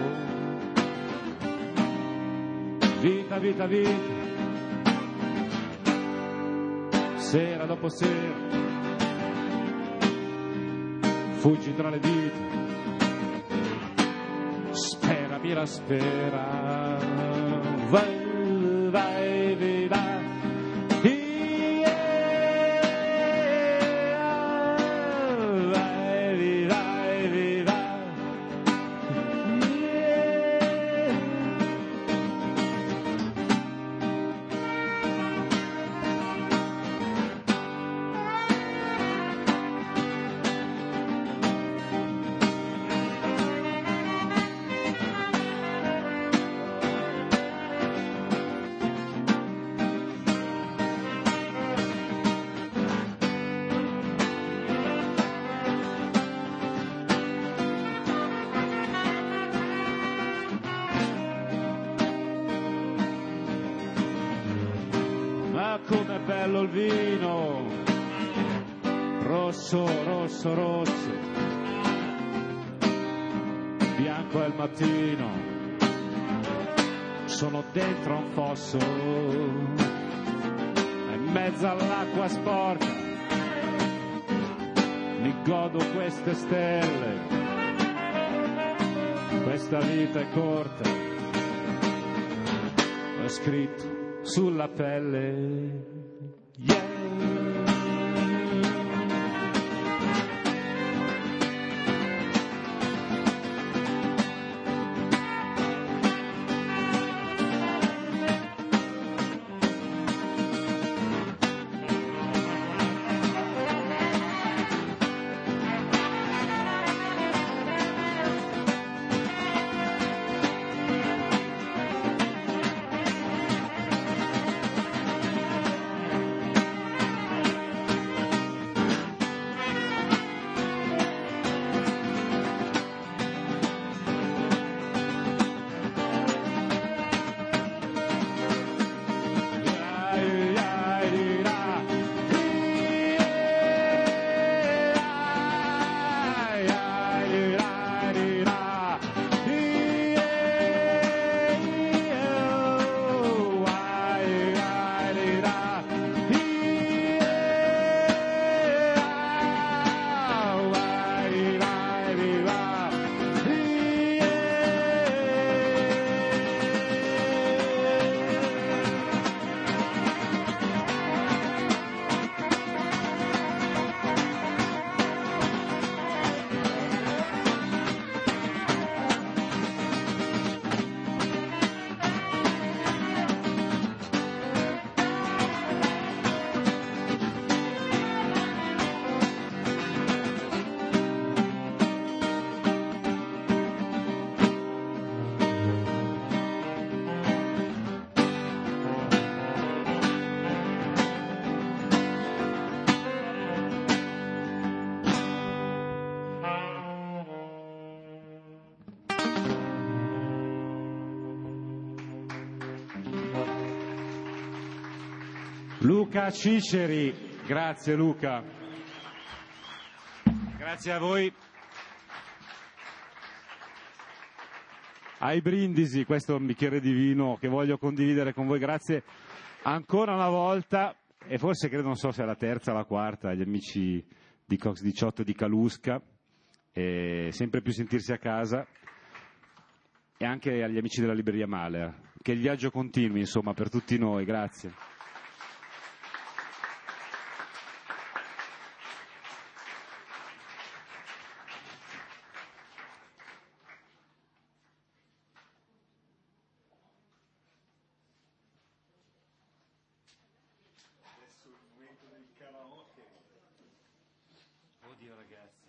vita, vita, vita, sera dopo sera, fuggi tra le dita, mi la spera, vai, vai, vai, vai. Com'è bello il vino, rosso, rosso, rosso, bianco è il mattino, sono dentro un fosso, in mezzo all'acqua sporca, mi godo queste stelle, questa vita è corta, ho scritto sulla pelle, yeah. Luca Ciceri, grazie Luca. Grazie a voi. Ai brindisi, questo è un bicchiere di vino che voglio condividere con voi, grazie ancora una volta, e forse credo, non so se è la terza o la quarta, agli amici di Cox 18 e di Calusca, e sempre più sentirsi a casa, e anche agli amici della Libreria Mahler, che il viaggio continui, insomma, per tutti noi, grazie. Oddio ragazzi.